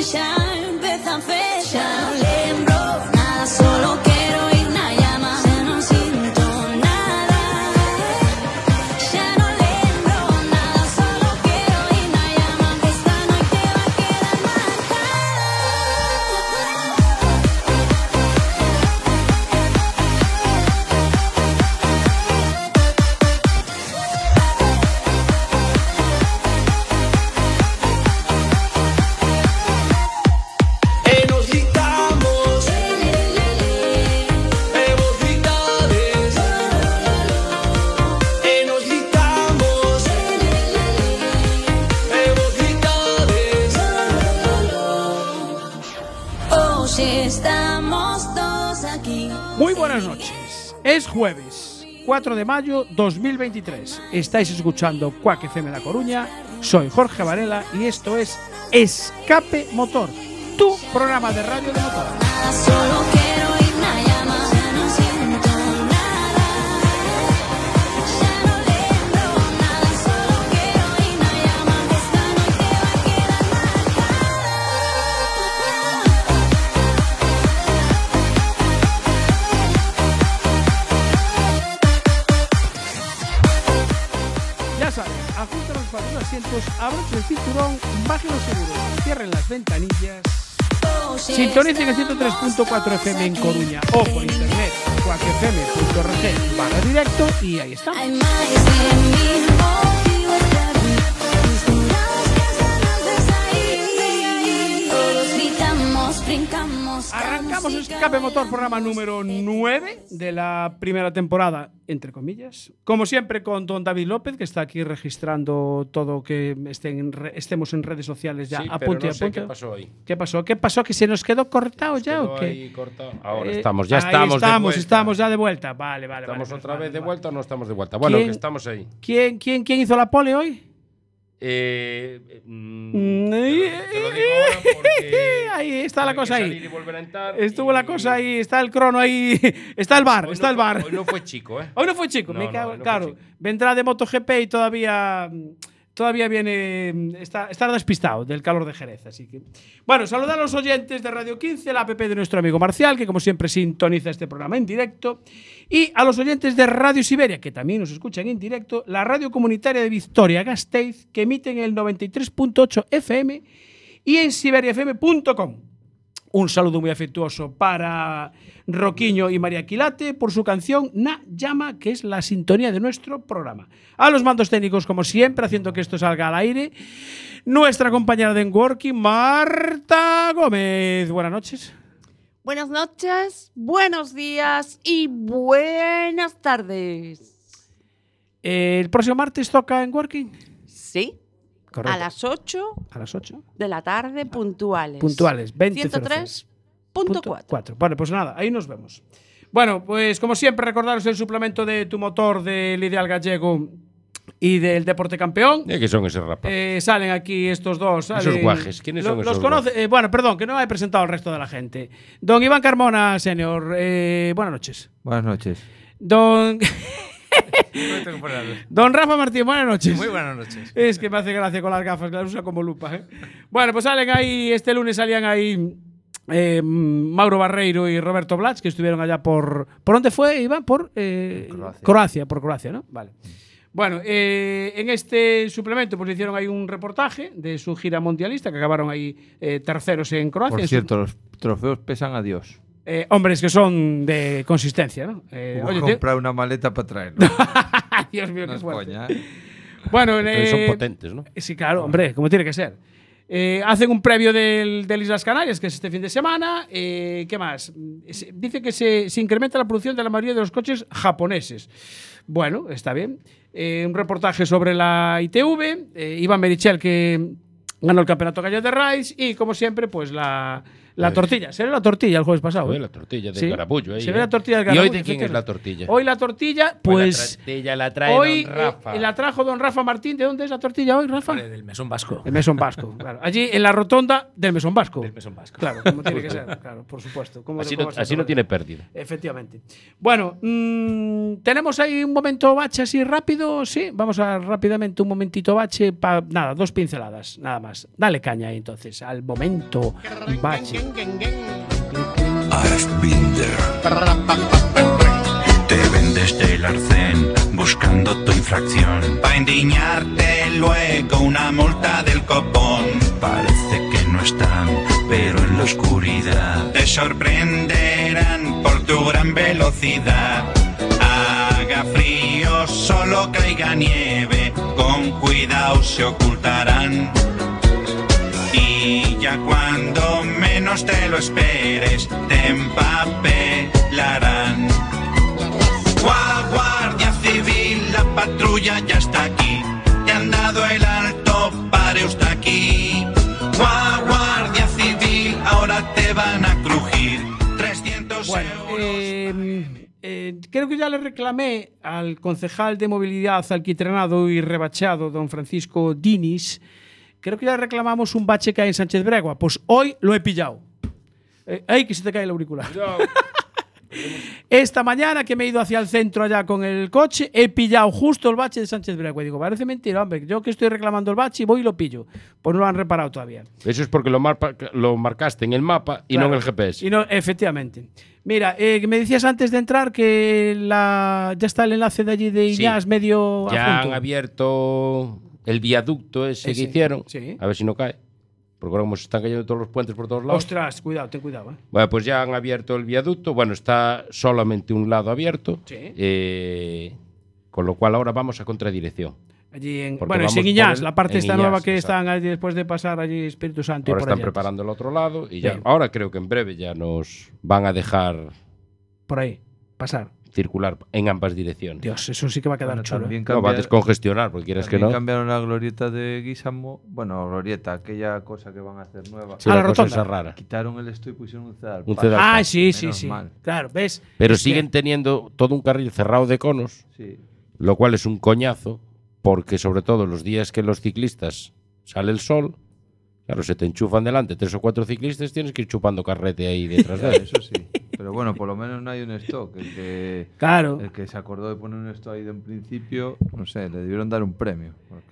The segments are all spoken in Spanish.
xa empeza a fecha. Non lembro nada, solo quero ir na llama. Xa non sinto nada. Xa non lembro nada, solo quero ir na llama. Que esta noite vai quedar marcada. E nos gritamos, e vos gritades. E nos gritamos, e vos gritades. Hoxe estamos todos aquí. Muy buenas noches. Es jueves 4 de mayo 2023. Estáis escuchando Quack FM La Coruña. Soy Jorge Varela y esto es Escape Motor, tu programa de radio de motor. Nada, solo quiero ir na llama. Xa non sinto nada. Xa non lembro nada, solo quiero ir na llama. Que esta noite vai quedar Ya saben, ajusten los asientos, abrochen el cinturón, bajen los seguros, cierren las ventanillas. Sintonicen el 103.4 FM en Coruña o por internet quackfm.org/directo y ahí está. Hai máis de 1000 motivos para rir. Misturados que hasta nos desaír. Todos gritamos, brincamos. Arrancamos Escape Motor, programa número 9 de la primera temporada, entre comillas. Como siempre con don David López, que está aquí registrando todo que estemos en redes sociales ya Sí, a pero punto y no a sé punto. qué pasó ahí. ¿Qué pasó? ¿Qué pasó? ¿Que se nos quedó cortado ya Quedó o qué? ahí cortado. Ahora Ahí estamos de vuelta. estamos ya de vuelta. Vale. ¿Estamos vale, otra vale, vez de vale. vuelta o no estamos de vuelta? Bueno, ¿Quién- que estamos ahí. ¿Quién hizo la pole hoy? Te lo digo ahora porque Ahí está la hay cosa que ahí. salir y volver a entrar Estuvo y- la cosa ahí, está el crono ahí, está el bar, Hoy está no el fue- bar. Hoy no fue chico, ¿eh? Hoy no fue chico, No, me no, cago, hoy no fue claro. chico. Vendrá de MotoGP y todavía viene, está despistado del calor de Jerez, así que. Bueno, saludar a los oyentes de Radio 15, la app de nuestro amigo Marcial, que como siempre sintoniza este programa en directo, y a los oyentes de Radio Siberia, que también nos escuchan en directo, la radio comunitaria de Vitoria-Gasteiz, que emite en el 93.8 FM y en siberiafm.com. Un saludo muy afectuoso para Roquiño y María Quilate por su canción Na Llama, que es la sintonía de nuestro programa. A los mandos técnicos, como siempre, haciendo que esto salga al aire, nuestra compañera de Enworking, Marta Gómez. Buenas noches. Buenas noches, buenos días y buenas tardes. El próximo martes toca Enworking. Sí, Correcto. a las 8 A las 8. de la tarde puntuales. Puntuales, 20:00. 103.4. Vale, pues nada, ahí nos vemos. Bueno, pues como siempre, recordaros el suplemento de Tu Motor del Ideal Gallego y del Deporte Campeón. ¿Qué son esos rapaces? Salen aquí estos dos. Esos salen- guajes, ¿quiénes son los esos conoce? guajes? Bueno, perdón, que no he presentado al resto de la gente. Don Iván Carmona, senior, buenas noches. Buenas noches. Don, Tengo que ponerlo. don Rafa Martín, buenas noches. Muy buenas noches. Es que me hace gracia con las gafas, que las usa como lupa. Bueno, pues salen ahí, este lunes salían ahí Mauro Barreiro y Roberto Blach, que estuvieron allá por ¿dónde fue, Iván? Por Croacia. Croacia, ¿no? Vale. Bueno, en este suplemento pues hicieron ahí un reportaje de su gira mundialista, que acabaron ahí terceros en Croacia. Por cierto, los trofeos pesan a Dios. Hombres que son de consistencia, ¿no? Voy Oye, a comprar una maleta para traerlo. Dios mío, No qué es fuerte. coña, Bueno, Pero son potentes, ¿no? Sí, claro, hombre, como tiene que ser. Hacen un previo del Islas Canarias, que es este fin de semana. ¿Qué más? Dice que se incrementa la producción de la mayoría de los coches japoneses. Bueno, está bien. Un reportaje sobre la ITV. Iván Merichel, que ganó el campeonato Gallo de Raids. Y, como siempre, pues la La tortilla, se ve la tortilla el jueves pasado. Fue la tortilla del Sí, Garabullo. Ahí, se ve la tortilla del ¿Y hoy Garabullo, de quién es la efectivamente. tortilla? Hoy la tortilla, pues. La tortilla la trae Hoy don Rafa. la trajo don Rafa Martín. ¿De dónde es la tortilla hoy, Rafa? Del Mesón Vasco. El Mesón Vasco, claro. Allí en la rotonda del Mesón Vasco. Del Mesón Vasco. Claro, como tiene que ser, claro, por supuesto. ¿Cómo Así, cómo no, se así no acuerda? tiene pérdida. Efectivamente. Bueno, tenemos ahí un momento bache así rápido. Sí, vamos a rápidamente un momentito bache. Nada, 2 pinceladas, nada más. Dale caña ahí entonces al momento bache. I've been there. Te vendes del arcén buscando tu infracción. Pa' indignarte luego una multa del copón. Parece que no están, pero en la oscuridad te sorprenderán por tu gran velocidad. Haga frío, solo caiga nieve, con cuidado se ocultarán. Y ya cuando menos te lo esperes, te empapelarán. Guardia Civil, la patrulla ya está aquí. Te han dado el alto, pare usted aquí. Guardia Civil, ahora te van a crujir 300 Bueno, euros. creo que ya le reclamé al concejal de movilidad alquitranado y rebachado, don Francisco Dinis. Creo que ya reclamamos un bache que hay en Sánchez Bregua. Pues hoy lo he pillado. ¡Ay, que se te cae el auricular! Esta mañana que me he ido hacia el centro allá con el coche, he pillado justo el bache de Sánchez Bregua. Y digo, parece mentira, hombre. Yo que estoy reclamando el bache, voy y lo pillo. Pues no lo han reparado todavía. Eso es porque lo marcaste en el mapa y Claro. no en el GPS. Y no, efectivamente. Mira, me decías antes de entrar que ya está el enlace de allí de Sí. Iñás medio Ya adjunto. han abierto el viaducto ese Ese, que hicieron. sí. A ver si no cae. Porque ahora como se están cayendo todos los puentes por todos lados. Ostras, cuidado, ten cuidado. Bueno, pues ya han abierto el viaducto. Bueno, está solamente un lado abierto. Sí. Con lo cual ahora vamos a contradirección. Allí en, Porque bueno, es vamos en Iñás, por la parte en esta Iñás, nueva que exacto. están allí después de pasar allí Espíritu Santo. Ahora y por están allá preparando el otro lado y ya. Sí. Ahora creo que en breve ya nos van a dejar Por ahí, pasar. circular en ambas direcciones. Dios, eso sí que va a quedar Bueno, chulo. también No, va a descongestionar, porque quieres que también no. cambiaron la glorieta de Guisamo. Bueno, glorieta, aquella cosa que van a hacer nueva. Sí, Ah, la la cosa rotonda. esa rara. Quitaron el esto y pusieron un cedal. Un paso. cedal. Ah, sí, sí, Menos sí. mal. Claro, ¿ves? Pero Es que- siguen teniendo todo un carril cerrado de conos, Sí. lo cual es un coñazo, porque sobre todo los días que los ciclistas sale el sol, claro, se te enchufan delante 3 o 4 ciclistas, tienes que ir chupando carrete ahí detrás de ellos. Eso sí. Pero bueno, por lo menos no hay un stock. Claro. El que se acordó de poner un stock ahí de un principio, no sé, le debieron dar un premio.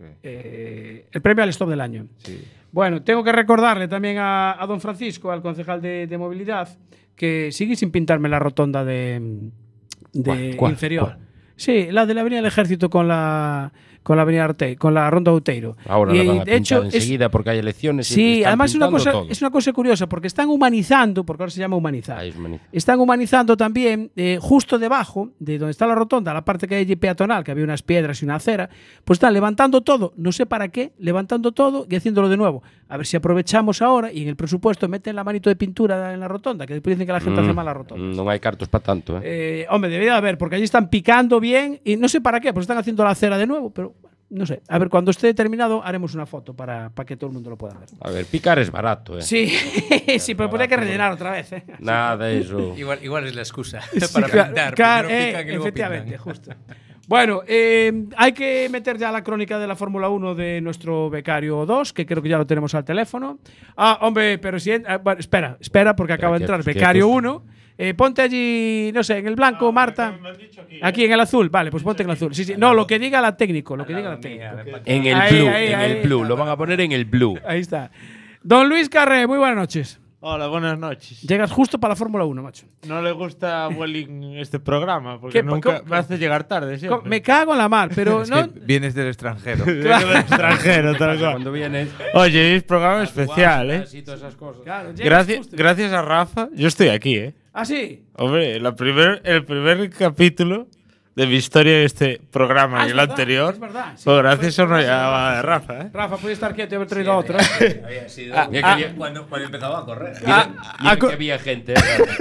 Porque, El premio al stop del año. sí. Bueno, tengo que recordarle también a don Francisco, al concejal de movilidad, que sigue sin pintarme la rotonda de ¿Cuál? inferior. ¿Cuál? Sí, la de la Avenida del Ejército con la avenida Arte, con la Ronda Outeiro. Ahora Y, la van a de hecho, pintar enseguida porque hay elecciones. y sí, están además pintando todo. es una cosa curiosa, porque están humanizando, porque ahora se llama humanizar. Ahí es magnífico. Están humanizando también, justo debajo de donde está la rotonda, la parte que hay allí peatonal, que había unas piedras y una acera, pues están levantando todo, no sé para qué, levantando todo y haciéndolo de nuevo. A ver si aprovechamos ahora y en el presupuesto meten la manito de pintura en la rotonda, que después dicen que la gente hace mal la rotonda. No hay cartos para tanto, Hombre, debería haber, porque allí están picando bien y no sé para qué, pues están haciendo la acera de nuevo, pero bueno, no sé. A ver, cuando esté terminado haremos una foto para que todo el mundo lo pueda ver. A ver, picar es barato, Sí, sí, pero pues hay que rellenar otra vez. Nada de eso. Igual es la excusa Sí, para claro, pintar. claro, Primero pican y luego efectivamente, pintan. justo. Bueno, hay que meter ya la crónica de la Fórmula 1 de nuestro becario 2, que creo que ya lo tenemos al teléfono. Ah, hombre, pero si... bueno, espera, porque acaba de que- entrar que becario estos- 1. Ponte allí, no sé, en el blanco, Marta. Aquí en el azul, vale, pues ponte en el azul. Sí, sí. No, lo que diga la técnico, lo que diga la técnico. En el Ahí, blue, ahí, en ahí. el blue. Lo van a poner en el blue. Ahí está. Don Luis Carré, muy buenas noches. Hola, buenas noches. Llegas justo para la Fórmula 1, macho. No le gusta a Welling este programa porque ¿Qué? nunca ¿Cómo? me hace llegar tarde siempre. Me cago en la mar, pero Es no... que vienes del extranjero. Vengo del extranjero, tal cual. Cuando vienes. Oye, es programa especial, ¿eh? Y todas esas cosas. Claro, llegas justo. Gracias a Rafa, yo estoy aquí, ¿eh? Ah, sí. Hombre, el primer capítulo de mi historia de este programa Ah, y es el verdad, anterior, es verdad, sí. pues gracias a Fue- una fue- llamada de Rafa, ¿eh? Rafa, puede estar quieto y haber traído a otro. Había sido cuando empezaba a correr. Mira que había gente.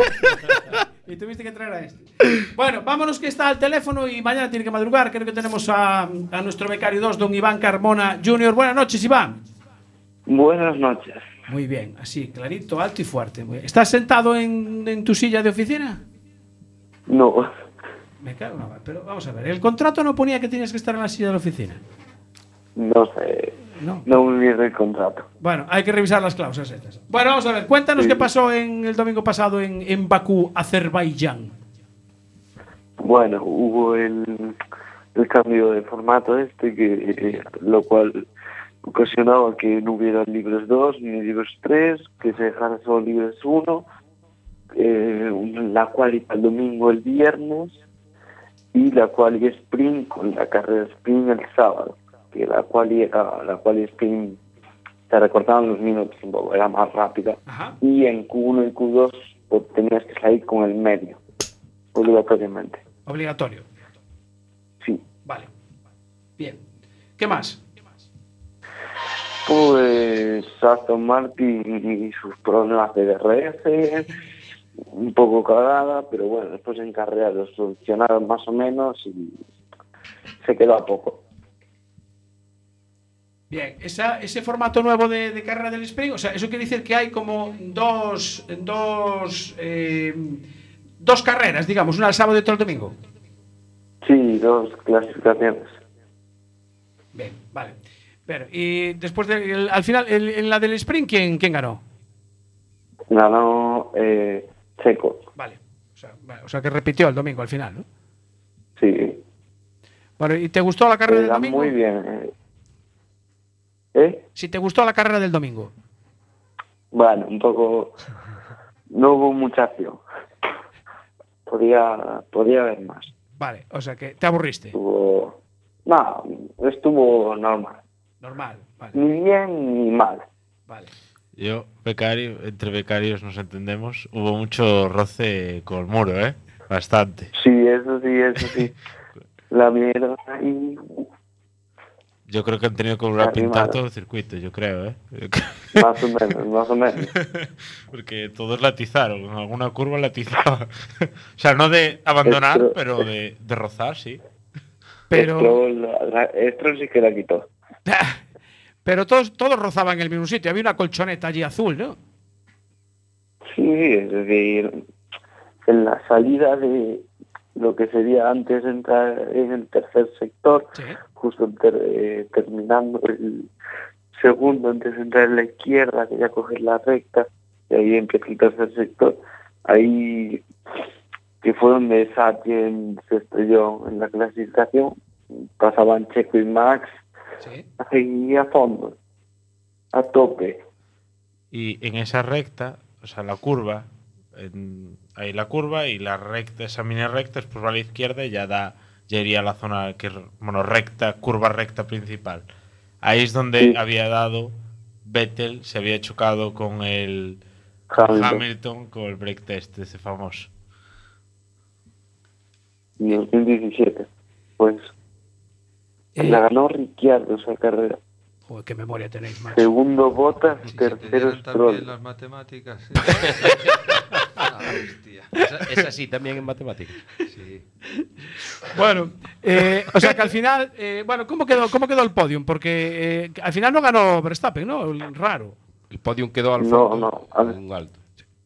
Y tuviste que traer a este. Bueno, vámonos que está al teléfono y mañana tiene que madrugar. Creo que tenemos a nuestro becario 2, don Iván Carmona Jr. Buenas noches, Iván. Buenas noches. Muy bien, así, clarito, alto y fuerte. Muy bien. ¿Estás sentado en tu silla de oficina? No, Me cago en la mar. Pero vamos a ver, ¿el contrato no ponía que tenías que estar en la silla de la oficina? no sé. No. No me viene el contrato. Bueno, hay que revisar las cláusulas estas. Bueno, vamos a ver, cuéntanos Sí. qué pasó el domingo pasado en Bakú, Azerbaiyán. Bueno, hubo el cambio de formato lo cual ocasionaba que no hubiera libres 2 ni libres 3, que se dejara solo libres 1, la quali el domingo el viernes y la quali sprint con la carrera sprint el sábado, que la quali sprint se recortaban los minutos un poco, era más rápida. Ajá. Y en Q1 y Q2 pues, tenías que salir con el medio, obligatoriamente. Obligatorio. Sí. Vale. Bien. ¿Qué más? Pues Aston Martin y sus problemas de DRS, un poco cagada, pero bueno, después en carrera lo solucionaron más o menos y se quedó a poco. Bien, ese formato nuevo de carrera del sprint, o sea, eso quiere decir que hay como dos carreras, digamos, una el sábado y otra el domingo. Sí, 2 clasificaciones. Bien, vale. Pero, y después, al final, en la del sprint, ¿quién ganó? Ganó Checo. Vale. O sea, que repitió el domingo al final, ¿no? Sí. Bueno, ¿y te gustó la carrera del Era domingo? muy bien. Si te gustó la carrera del domingo. Bueno, un poco... No hubo mucha acción. Podía haber más. Vale, o sea que te aburriste. Estuvo normal. Normal, vale. Ni bien ni mal. Vale. Yo, becario, entre becarios nos entendemos, hubo mucho roce con el muro, ¿eh? Bastante. Sí, eso sí. La mierda y... Yo creo que han tenido que volver a Arriba. pintar todo el circuito, yo creo, ¿eh? Más o menos. Porque todos latizaron, en alguna curva latizaba. O sea, no de abandonar, pero de rozar, sí. Pero Esto sí que la quitó. Pero todos rozaban en el mismo sitio. Había una colchoneta allí azul, ¿no? Sí, es decir, en la salida de lo que sería antes de entrar en el tercer sector, Sí. justo terminando el segundo, antes de entrar en la izquierda, que ya coges la recta, y ahí empieza el tercer sector, ahí que fue donde Sargent se estrelló en la clasificación, pasaban Checo y Max, Sí. ahí a fondo, a tope. Y en esa recta, o sea, la curva, ahí la curva y la recta, esa mini recta, después va a la izquierda y ya iría a la zona que es, bueno, recta, curva recta principal. Ahí es donde Sí. había dado Vettel, se había chocado con el Hamilton con el break test, ese famoso. En 2017, pues la ganó Ricciardo esa carrera. Joder, qué memoria tenéis, macho. Segundo Bottas, Si se te tercero dieron también Stroll. las matemáticas. Sí. Hostia. Es así también en matemáticas. Sí. Bueno, o sea que al final, bueno, ¿cómo quedó el podium? Porque al final no ganó Verstappen, ¿no? Raro. El podium quedó al No, fondo, a ver. en alto.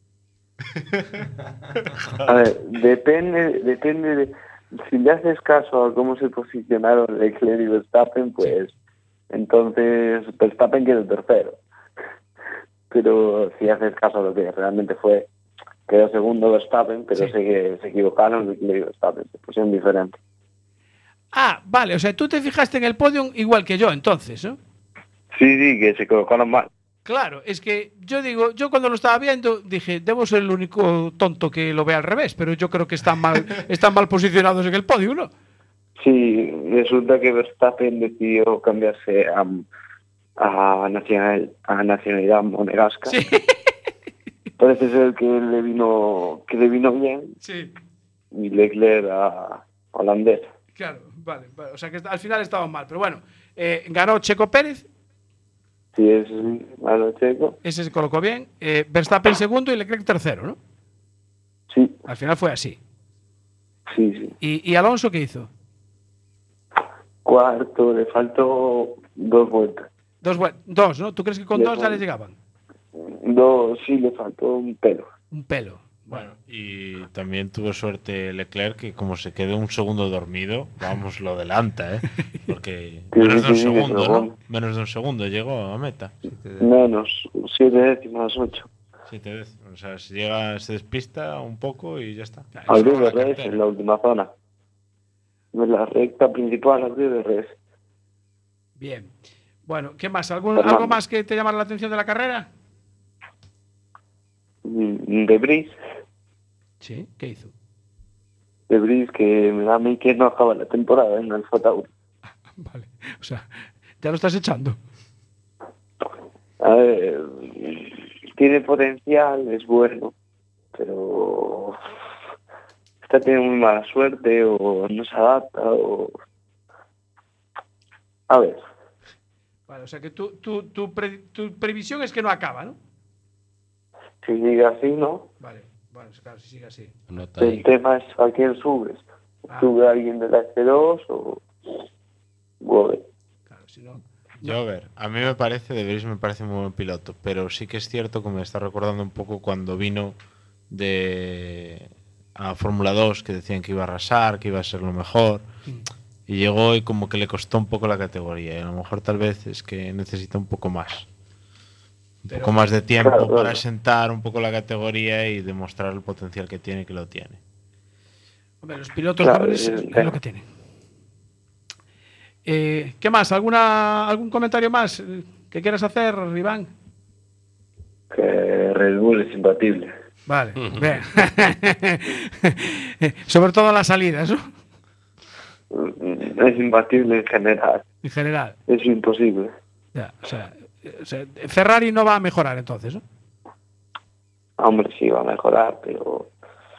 A ver, depende de si le haces caso a cómo se posicionaron Leclerc y Verstappen, pues entonces Verstappen quedó tercero. Pero si haces caso a lo que realmente fue, quedó segundo Verstappen, pero Sí. se equivocaron Leclerc y Verstappen, se pusieron diferentes. Ah, vale, o sea, tú te fijaste en el podium igual que yo, entonces, ¿no? Sí, que se equivocaron mal. Claro, es que yo cuando lo estaba viendo dije, debo ser el único tonto que lo ve al revés, pero yo creo que están mal posicionados en el podio, ¿no? Sí, resulta que Verstappen decidió cambiarse a nacionalidad monegasca. Sí. Parece ser que le vino bien, Sí, y Leclerc a holandés. claro, vale. O sea que al final estaban mal, pero bueno, ganó Checo Pérez, Sí, es malo Checo. ese se colocó bien, Verstappen segundo y Leclerc tercero, ¿no? Sí, Al final fue así. sí. ¿Y Alonso qué hizo? Cuarto, le faltó 2 vueltas. Dos, ¿no? ¿Tú crees que con Le dos ya fal- le llegaban? segundo sí le faltó un pelo. Un pelo. Bueno, y también tuvo suerte Leclerc, que como se quedó un segundo dormido, vamos, lo adelanta, ¿eh? Porque menos de un segundo, ¿no? Menos de un segundo llegó a meta. Menos, 7 décimas, 8. 7 veces. O sea, si llega, se despista un poco y ya está. Abrió de res en la última zona. En la recta principal abrió de res. Bien. Bueno, ¿qué más? ¿Algo más que te llamara la atención de la carrera? De Brice. Sí, ¿qué hizo? De Brice, que me da a mí que no acaba la temporada en Alfa Tauri. Vale, o sea, ¿ya lo estás echando? A ver, tiene potencial, es bueno, pero está teniendo muy mala suerte o no se adapta o... A ver. Vale, o sea que tu previsión es que no acaba, ¿no? Si sigue así, ¿no? Vale, bueno, claro, si sigue así. El tema es a quién subes. ¿Sube a alguien de la F2 o...? Bueno. Claro, si no... Yo, a ver, a mí me parece, De Vries me parece muy buen piloto, pero sí que es cierto que me está recordando un poco cuando vino a Fórmula 2, que decían que iba a arrasar, que iba a ser lo mejor, y llegó y como que le costó un poco la categoría, y a lo mejor tal vez es que necesita un poco más. Un poco más de tiempo para sentar un poco la categoría y demostrar el potencial que tiene, que lo tiene. Hombre, los pilotos jóvenes es lo que tienen. ¿Qué más? ¿Algún comentario más que quieras hacer, Iván? Que Red Bull es imbatible. Vale, bien. Sobre todo las salidas, ¿no? Es imbatible en general. En general. Es imposible. Ya, o sea, Ferrari no va a mejorar entonces, ¿no? Hombre, sí va a mejorar, pero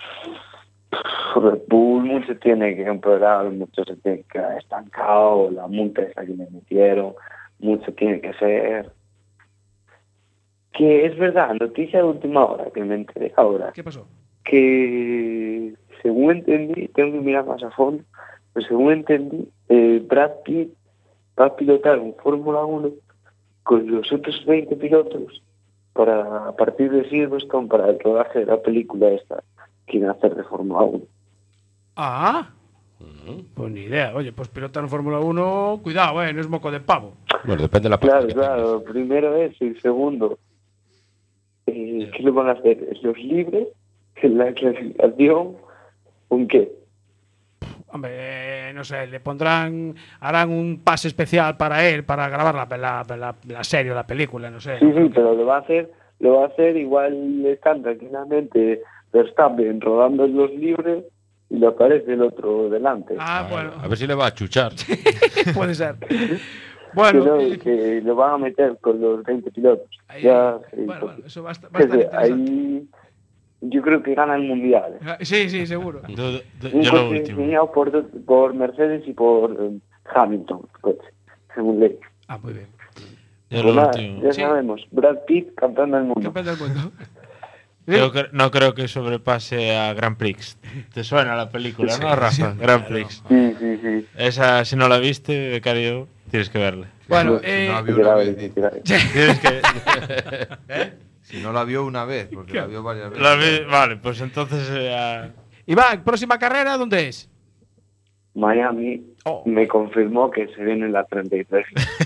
Red Bull mucho tiene que empeorar, mucho se tiene que quedar estancado, la multa esa que me metieron, mucho tiene que ser. Que es verdad, noticia de última hora, que me enteré ahora. ¿Qué pasó? Que según entendí, tengo que mirar más a fondo, pero según entendí, Brad Pitt va a pilotar un Fórmula 1 con los otros 20 pilotos para a partir de Silverstone para el rodaje de la película esta que iban a hacer de Fórmula 1. Ah, pues ni idea. Oye, pues pilotar en Fórmula 1, cuidado, no es moco de pavo. Bueno, depende de la Claro, claro. Primero eso y segundo, ¿qué le van a hacer? ¿Los libres? ¿La clasificación? ¿Con qué? Hombre, no sé, harán un pase especial para él, para grabar la serie o la película, no sé. Sí, pero lo va a hacer igual están tranquilamente Verstappen rodando en los libres y le aparece el otro delante. Bueno. A ver si le va a chuchar. Puede ser. Bueno, que lo van a meter con los 20 pilotos. Bueno, eso va a estar interesante. Ahí yo creo que gana el mundial. Sí, seguro. Yo lo último. Por Mercedes y por Hamilton, según ley. Muy bien. Ya sabemos, Brad Pitt campeón del mundo. Campeón del mundo. No creo que sobrepase a Grand Prix. ¿Te suena la película, no, Rafa? Sí, Grand Prix. Sí. Esa, si no la viste, becario, tienes que verla. Bueno, si no la vio una vez. Tienes que... Si no la vio una vez, porque la vio varias veces. Vale, pues entonces... Iván, próxima carrera, ¿dónde es? Miami. Me confirmó que se viene en la 33.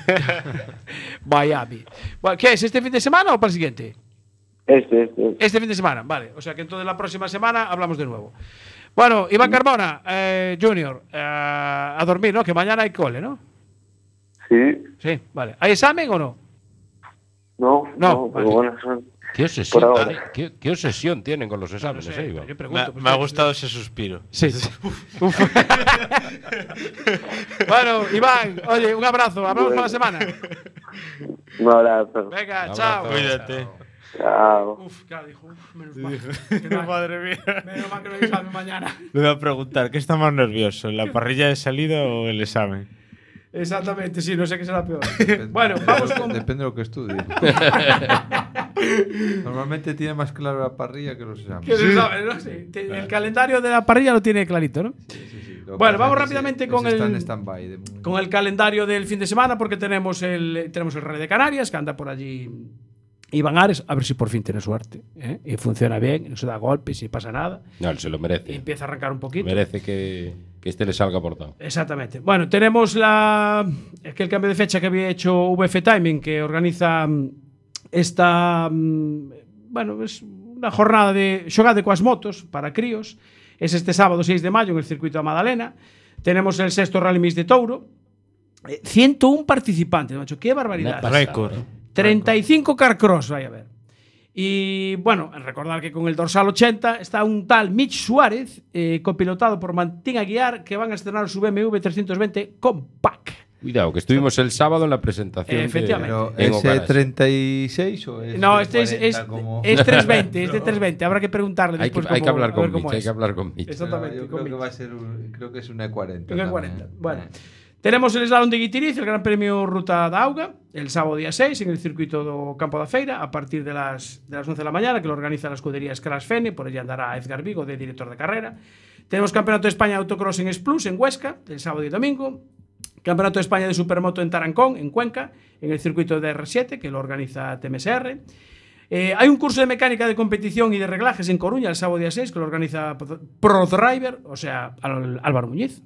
Miami. Bueno, ¿qué es? ¿Este fin de semana o para el siguiente? Este fin de semana, vale. O sea que entonces la próxima semana hablamos de nuevo. Bueno, Iván Carmona, Junior, a dormir, ¿no? Que mañana hay cole, ¿no? Sí. Sí, vale. ¿Hay examen o no? No, vale. Bueno, ¿Qué obsesión tienen con los exámenes, Iván? Me ha gustado ese suspiro. Sí. Bueno, Iván, oye, un abrazo. Hablamos para la semana. Un abrazo. Venga, chao. Cuídate. Chao. Claro, dijo, menos mal. Madre mía. Menos mal que no hay examen mañana. Le voy a preguntar, ¿qué está más nervioso? ¿La parrilla de salida o el examen? Exactamente, sí, no sé qué será peor. Bueno, vamos con... Depende de lo que estudie. Normalmente tiene más claro la parrilla que los exámenes. ¿No? Sí. El calendario de la parrilla lo tiene clarito, ¿no? Sí. Bueno, vamos rápidamente con el calendario del fin de semana porque tenemos el Rally de Canarias que anda por allí Iván Ares, a ver si por fin tiene suerte, ¿eh? Y funciona bien, no se da golpes, y pasa nada. No, él se lo merece. Y empieza a arrancar un poquito. Merece que este le salga portado. Exactamente. Bueno, tenemos es que el cambio de fecha que había hecho VF Timing, que organiza esta, bueno, es una jornada de xogade coas motos para críos. Es este sábado 6 de mayo en el circuito da Madalena. Tenemos el sexto Rally Mix de Touro. 101 participantes, macho. Qué barbaridad. Récord. 35 carcross, vaya a ver. Y bueno, recordar que con el dorsal 80 está un tal Mitch Suárez, copilotado por Martín Aguiar, que van a estrenar su BMW 320 Compact. Cuidado, que estuvimos el sábado en la presentación. Efectivamente. Pero ¿ese 36 o es No, de este es 40 como- 320, es de 320. Habrá que preguntarle Hay después que hablar a ver con cómo Mitch, hay es. que hablar con Mitch. Exactamente. Yo con creo que Mitch. va a ser creo que es un E40. Un E40. también. Bueno. Tenemos el slalom de Guitiriz, el Gran Premio Ruta da Auga, el sábado día 6 en el circuito do Campo da Feira, a partir de las 11 de la mañana, que lo organiza la escudería Scratch Fene, por ella andará Edgar Vigo, de director de carrera. Tenemos Campeonato de España de Autocross en Splus, en Huesca, el sábado y domingo. Campeonato de España de Supermoto en Tarancón, en Cuenca, en el circuito de R7, que lo organiza TMSR. Hay un curso de mecánica de competición y de reglajes en Coruña, el sábado día 6, que lo organiza ProDriver, o sea, Álvaro Muñiz.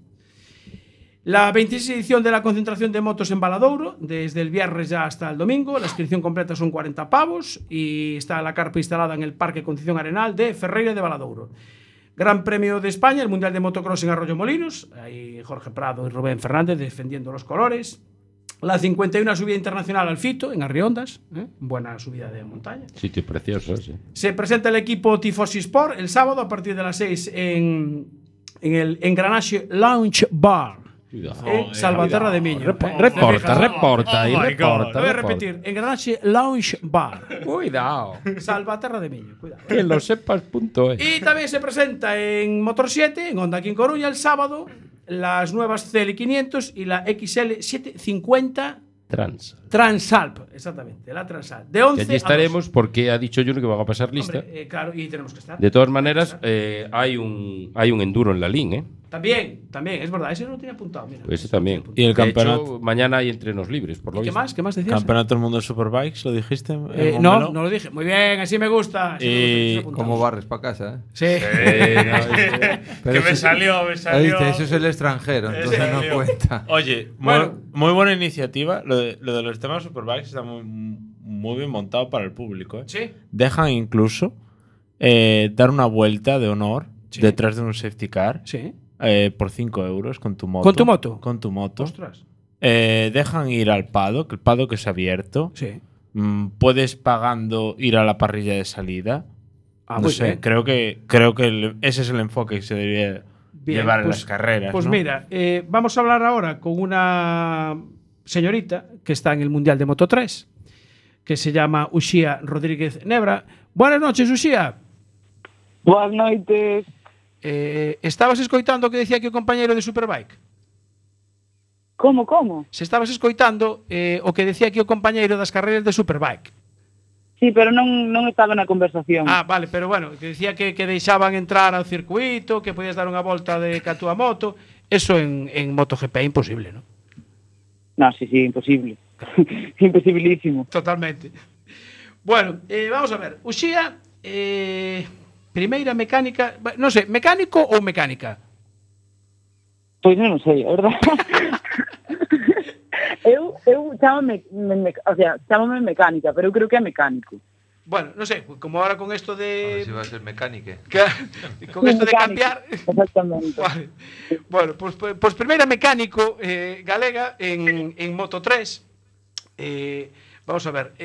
La 26 edición de la concentración de motos en Valadouro, desde el viernes ya hasta el domingo. La inscripción completa son 40 pavos y está la carpa instalada en el Parque Concepción Arenal de Ferreira de Valadouro. Gran Premio de España, el Mundial de Motocross en Arroyo Molinos. Ahí Jorge Prado y Rubén Fernández defendiendo los colores. La 51 subida internacional al Fito, en Arriondas. Buena subida de montaña. Sitio precioso, sí. Se presenta el equipo Tifosi Sport el sábado a partir de las 6 en el Engranaje Lounge Bar. Salvaterra de Miño. Reporta ahí, reporta. Voy a repetir, Engranaje Lounge Bar. Cuidado. Salvaterra de Miño, cuidado. Que lo sepas.es. Y también se presenta en Motor 7, en Honda aquí en Coruña, el sábado, las nuevas CL500 y la XL750 Transalp, exactamente, la Transalp. De 11 y allí estaremos porque ha dicho Juno que van a pasar lista. Hombre, claro, y tenemos que estar. De todas maneras, hay un enduro en la LIN, ¿eh? También, es verdad, ese no lo tenía apuntado. Mira. Pues ese también. Y el De campeonato. hecho, mañana hay entrenos libres, por lo ¿Qué visto. más? ¿Qué más decías? Campeonato del mundo de Superbikes, ¿lo dijiste? No lo dije. Muy bien, así me gusta. Así me gusta, ¿Cómo barres para casa? Sí. Que me salió. Oíste, eso es el extranjero, entonces no cuenta. Oye, muy buena iniciativa. Lo de los temas Superbikes está muy bien montado para el público. Sí. Dejan incluso dar una vuelta de honor detrás de un safety car. Sí. Por 5 euros con tu moto. ¿Con tu moto? Con tu moto. Ostras. Dejan ir al paddock, el paddock es abierto. Sí. Puedes pagando ir a la parrilla de salida. No sé, bien. creo que ese es el enfoque que se debía llevar en las carreras. Pues ¿no? mira, vamos a hablar ahora con una señorita que está en el Mundial de Moto 3, que se llama Uxía Rodríguez Nebra. Buenas noches, Uxía. Boas noites. Estabas escoitando o que decía aquí o compañeiro de Superbike? Como? Se estabas escoitando o que decía aquí o compañeiro das carreiras de Superbike. Sí, pero non estaba na conversación. Ah, vale, pero bueno, que decía que deixaban entrar ao circuito, que podías dar unha volta de ca túa moto. Eso en MotoGP é imposible, ¿no? No, sí, imposible. Imposibilísimo. Totalmente. Bueno, vamos a ver. Uxía, primeira mecánica, non sei, mecánico ou mecánica? Pois non sei, a verdad. eu chámame mecánica, pero eu creo que é mecánico. Bueno, non sei, como ahora con esto de... A ver si va a ser mecánica. Con esto de cambiar... Exactamente. Vale. Bueno, pues primeira mecánico galega en Moto 3. Vamos a ver,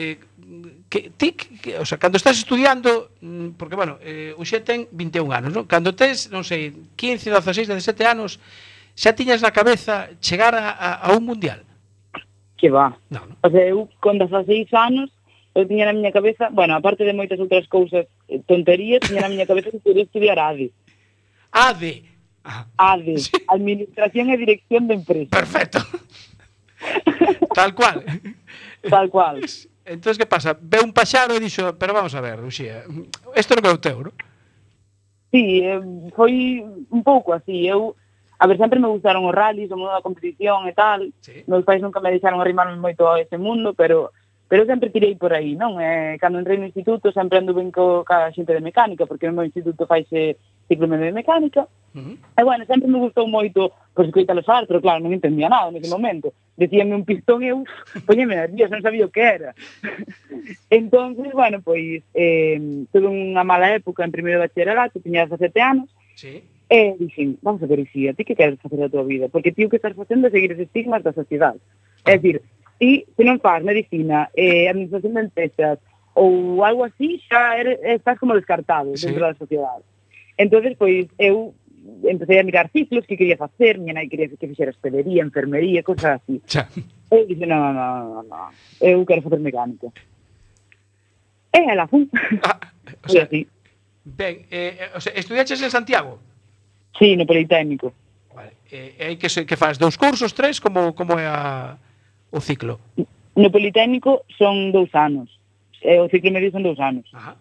o sea, cando estás estudiando, porque, bueno, Uxía ten 21 anos, non? Cando tes, non sei, 15, 16, 17 anos, xa tiñas na cabeza chegar a un mundial? Que va. No. O sea, eu con 16 anos, eu tiña na miña cabeza, bueno, aparte de moitas outras cousas, tonterías, tiña na miña cabeza que quería estudiar ADE. ADE? ADE, sí. Administración e Dirección de Empresas. Perfecto. Tal cual. Tal cual. Entonces, que pasa? Ve un paxaro e dixo, pero vamos a ver, Uxía, isto non é o teu, non? Sí, foi un pouco así. A ver, sempre me gustaron os rallies, o mundo da competición e tal. Sí. Meus pais nunca me deixaron arrimarme moito a ese mundo, pero Pero eu sempre tirei por aí, non? Cando entrei no instituto sempre ando ben ca xente de mecánica, porque no meu instituto faise ciclo medio de mecánica. E bueno, sempre me gustou moito pois escoitalos falar, pero claro, non entendía nada nese momento. Decíame un pistón e eu poñeme nerviosa, non sabía o que era. Entonces, bueno, pois tuve unha mala época en primeiro de bacharelato, tiña 17 anos. Sí. E dixen, vamos a ver, Ixía, ti que queres facer da tua vida? Porque ti o que estás facendo é seguir os estigmas da sociedade. É dicir, ti, se non faz medicina, administración de empresas ou algo así, xa estás como descartado dentro da sociedade. Entonces, pois, eu empecé a mirar ciclos que quería facer, miña nai quería que fixera hostelería, enfermería, cosas así. Eu dixen, non, eu quero facer mecánica. E ela fun. O sea, así. Ben, o sea, estudiaches en Santiago? Sí, no Politécnico. Vale. E que faz? 2 cursos, 3? Como é o ciclo? No Politécnico son 2 anos. O ciclo medio son 2 anos. Ajá.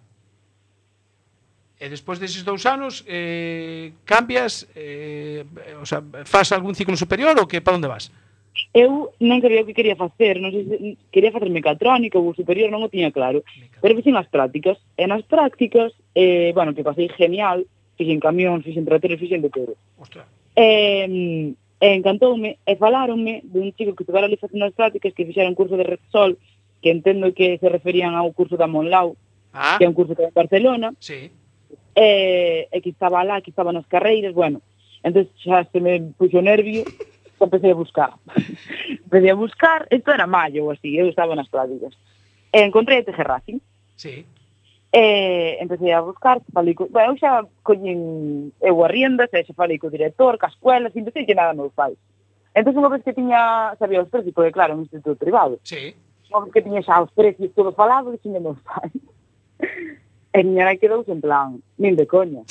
E despois deses 2 anos cambias, o sea, faz algún ciclo superior ou que para onde vas? Eu non sabía o que quería facer, non sei se quería facer mecatrónica ou superior, non o tiña claro. Pero fixen as prácticas, e nas prácticas, bueno, que pasei genial, fixen camións, fixen tratores, fixen de todo. Ostras. Encantoume, e faláronme dun chico que estuvera ali facendo as prácticas, que fixera un curso de Repsol, que entendo que se referían ao curso da Monlau, que é un curso que é en Barcelona, sí. E que estaba lá, que estaba nas carreiras, bueno, entón xa se me puxo nervio, empecé a buscar. Isto era maio ou así, eu estaba nas prácticas. E encontrei a TG Racing. Sí. E empecé a buscar, falei eu xa collín eu a riendas, e xa falei co director, ca escuela, sin decir que nada meus pais. Entón unha vez que sabía os precios, porque claro, un instituto privado. Sí. Unha vez que tiña xa os precios todo falado, dixen de meus pais. E miña nai quedou en plan, nin de coña.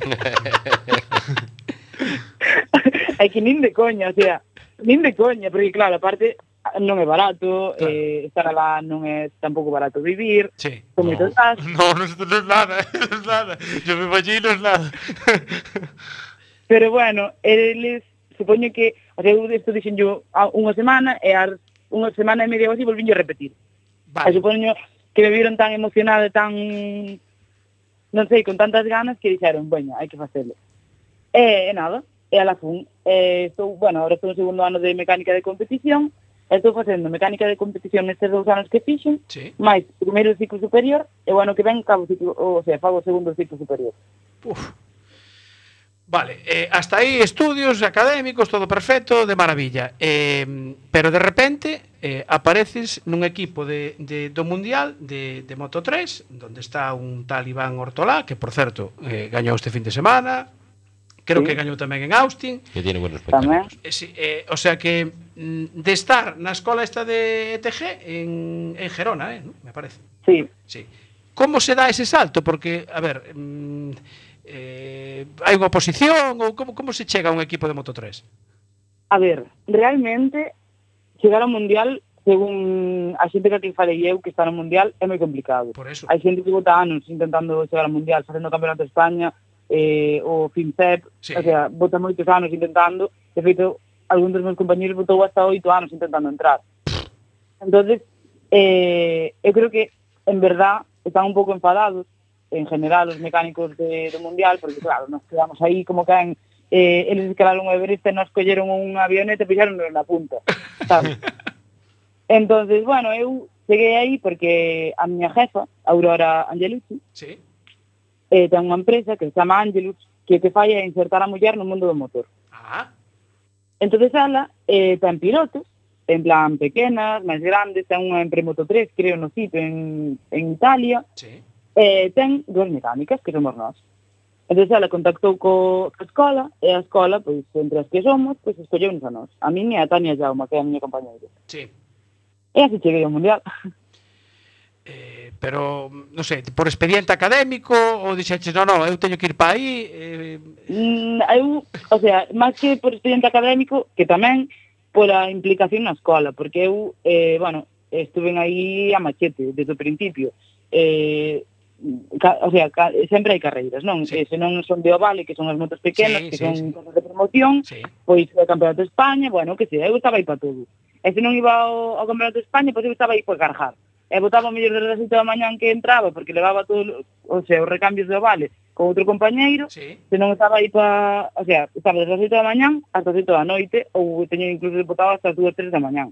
É que nin de coña, o sea, nin de coña, porque claro, aparte non é barato, estar alá non é tampouco barato vivir, con moitos gastos. No é nada, non é nada. Yo me imagino es nada. Pero bueno, eles, supoño que, o sea, eu isto dixen yo unha semana, e unha semana e media ou así volvín a repetir. Vale. E supoño que me viron tan emocionada, tan, non sei, con tantas ganas, que dixeron, bueno, hai que facelo. E nada, e a la fun. Agora estou no segundo ano de mecánica de competición, e estou facendo mecánica de competición nestes 2 anos que fixen, máis primeiro ciclo superior, e o ano que ven fago o segundo ciclo superior. Vale, hasta aí estudios académicos, todo perfecto, de maravilla. Pero de repente apareces nun equipo do Mundial de Moto3, donde está un tal Iván Ortolá, que por certo gañou este fin de semana. Creo que gañou tamén en Austin. Que tiene buenos espectáculos. O sea que de estar na escola esta de ETG en Gerona, me parece. Sí. Como se dá ese salto? Porque, a ver, hai unha oposición ou como se chega a un equipo de Moto3? A ver, realmente chegar ao Mundial, según a xente que falei eu que está no Mundial, é moi complicado. Por eso. Hai xente que bota anos intentando chegar ao Mundial, facendo o Campeonato de España, o FinCEP, o sea, bota moitos anos intentando. De feito, algún dos meus compañeros botou hasta 8 anos intentando entrar. Entonces, eu creo que, en verdad, están un pouco enfadados, en general, os mecánicos do Mundial, porque, claro, nos quedamos aí como que eles escalaron o Everest e nos colleron unha avioneta e pixaron na punta, sabes? Entonces, bueno, eu cheguei aí porque a miña jefa, Aurora Angelucci, ten unha empresa que se chama Angelus, que o que fai é insertar a muller no mundo do motor. Entonces, ela ten pilotos, en plan pequenas, máis grandes, ten unha en Premoto 3, creo, no sitio en Italia, ten 2 mecánicas, que somos nós. Entón, ela contactou co escola, e a escola, pois, entre as que somos, pois, escolleunos a nós. A mí e a Tania Jauma, que é a miña compañeira. E así cheguei ao Mundial. Pero, non sei, por expediente académico, ou dixeches, non, eu teño que ir para aí? Eu, o sea, máis que por expediente académico, que tamén pola implicación na escola, porque eu, bueno, estuve aí a machete, desde o principio. O sea, sempre hai carreiras, non? Se non son de ovale, que son as motos pequenas, que son cosas de promoción, pois o Campeonato de España, bueno, que sei, eu estaba aí para todo. E se non iba ao Campeonato de España, pois eu estaba aí por garjar. e botaba mellor desde as 8 da mañán que entraba, porque levaba todo, o sea, os recambios do vale con outro compañeiro, se non estaba aí para, o sea, estaba desde as 8 da mañán hasta as 8 da noite, ou teña incluso botaba hasta as 2, 3 da mañán.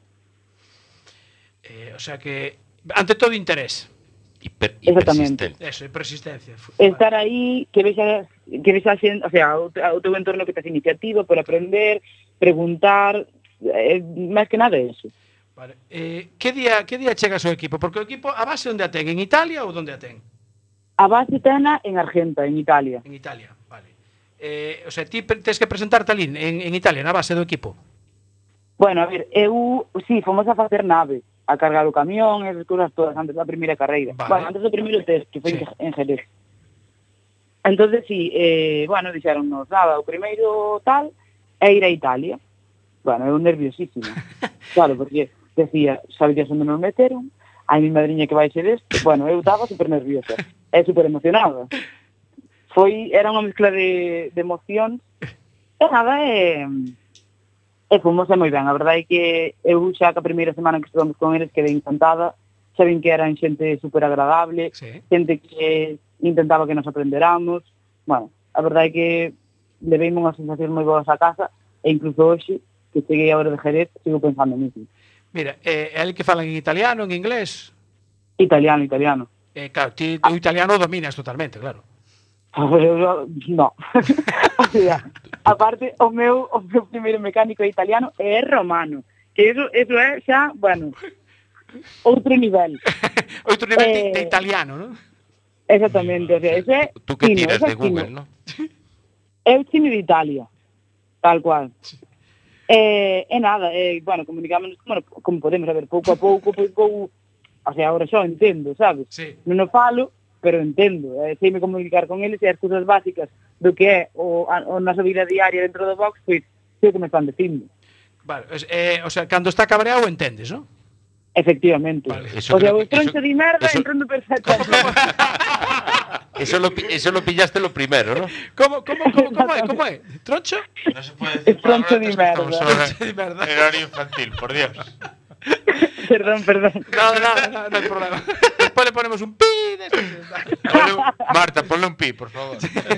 O sea que, ante todo, interés. Exactamente. Eso, persistencia. Estar aí, que vexa a xente, o sea, o teu entorno que tes iniciativa por aprender, preguntar, máis que nada eso. Vale. Que día chegas ao equipo? Porque o equipo, a base onde a ten? En Italia ou onde a ten? A base tena en Argenta, en Italia. En Italia, vale. O sea, ti tens que presentarte ali en Italia, na base do equipo? Bueno, a ver, sí, fomos a facer nave, a cargar o camión, esas cousas todas, antes da primeira carreira. Vale. Bueno, antes do primeiro test, que foi en Jerez. Entonces, sí, bueno, dixeronnos, nada, o primeiro tal é ir a Italia. Bueno, eu nerviosísima. Claro, porque decía, sabías onde nos meteron, hai mi madriña que vai ser este. Bueno, eu estaba super nerviosa, super emocionada. Era unha mezcla de emocións, e nada, e fomos moi ben. A verdade é que eu xa que a primeira semana que estuvamos con eles quedei encantada. Saben que eran xente super agradable, xente que intentaba que nos aprenderamos. Bueno, a verdade é que leveime unhas sensacións moi boas a casa, e incluso hoxe, que cheguei a hora de Jerez, sigo pensando nisso. Mira, é ali que falan en italiano, en inglés? Italiano. Claro, ti o italiano dominas totalmente, claro. No. O sea, aparte, o meu primeiro mecánico é italiano e é romano. Que eso é xa, bueno, outro nivel. Outro nivel de italiano, non? Exactamente, o sea, ese é Tú que tiras de Google, non? Eu chino de Italia, tal cual. E nada, bueno, comunicámonos como podemos, a ver, pouco a pouco, o sea, agora xa entendo, sabes? Sí. Non o falo, pero entendo, seime comunicar con eles e as cousas básicas do que é o nosa vida diaria dentro do box, pois, sei o que me están dicindo. Vale, o sea, cando está cabreado entendes, non? Efectivamente. Vale. O sea, o troncho de merda entrando perfectamente. Eso lo pillaste lo primero, ¿no? ¿Cómo é? ¿Troncho? No se puede decir troncho de merda. Troncho de merda. En horario infantil, por Dios. Perdón. No hay problema. Después le ponemos un pi. Marta, ponle un pi, por favor.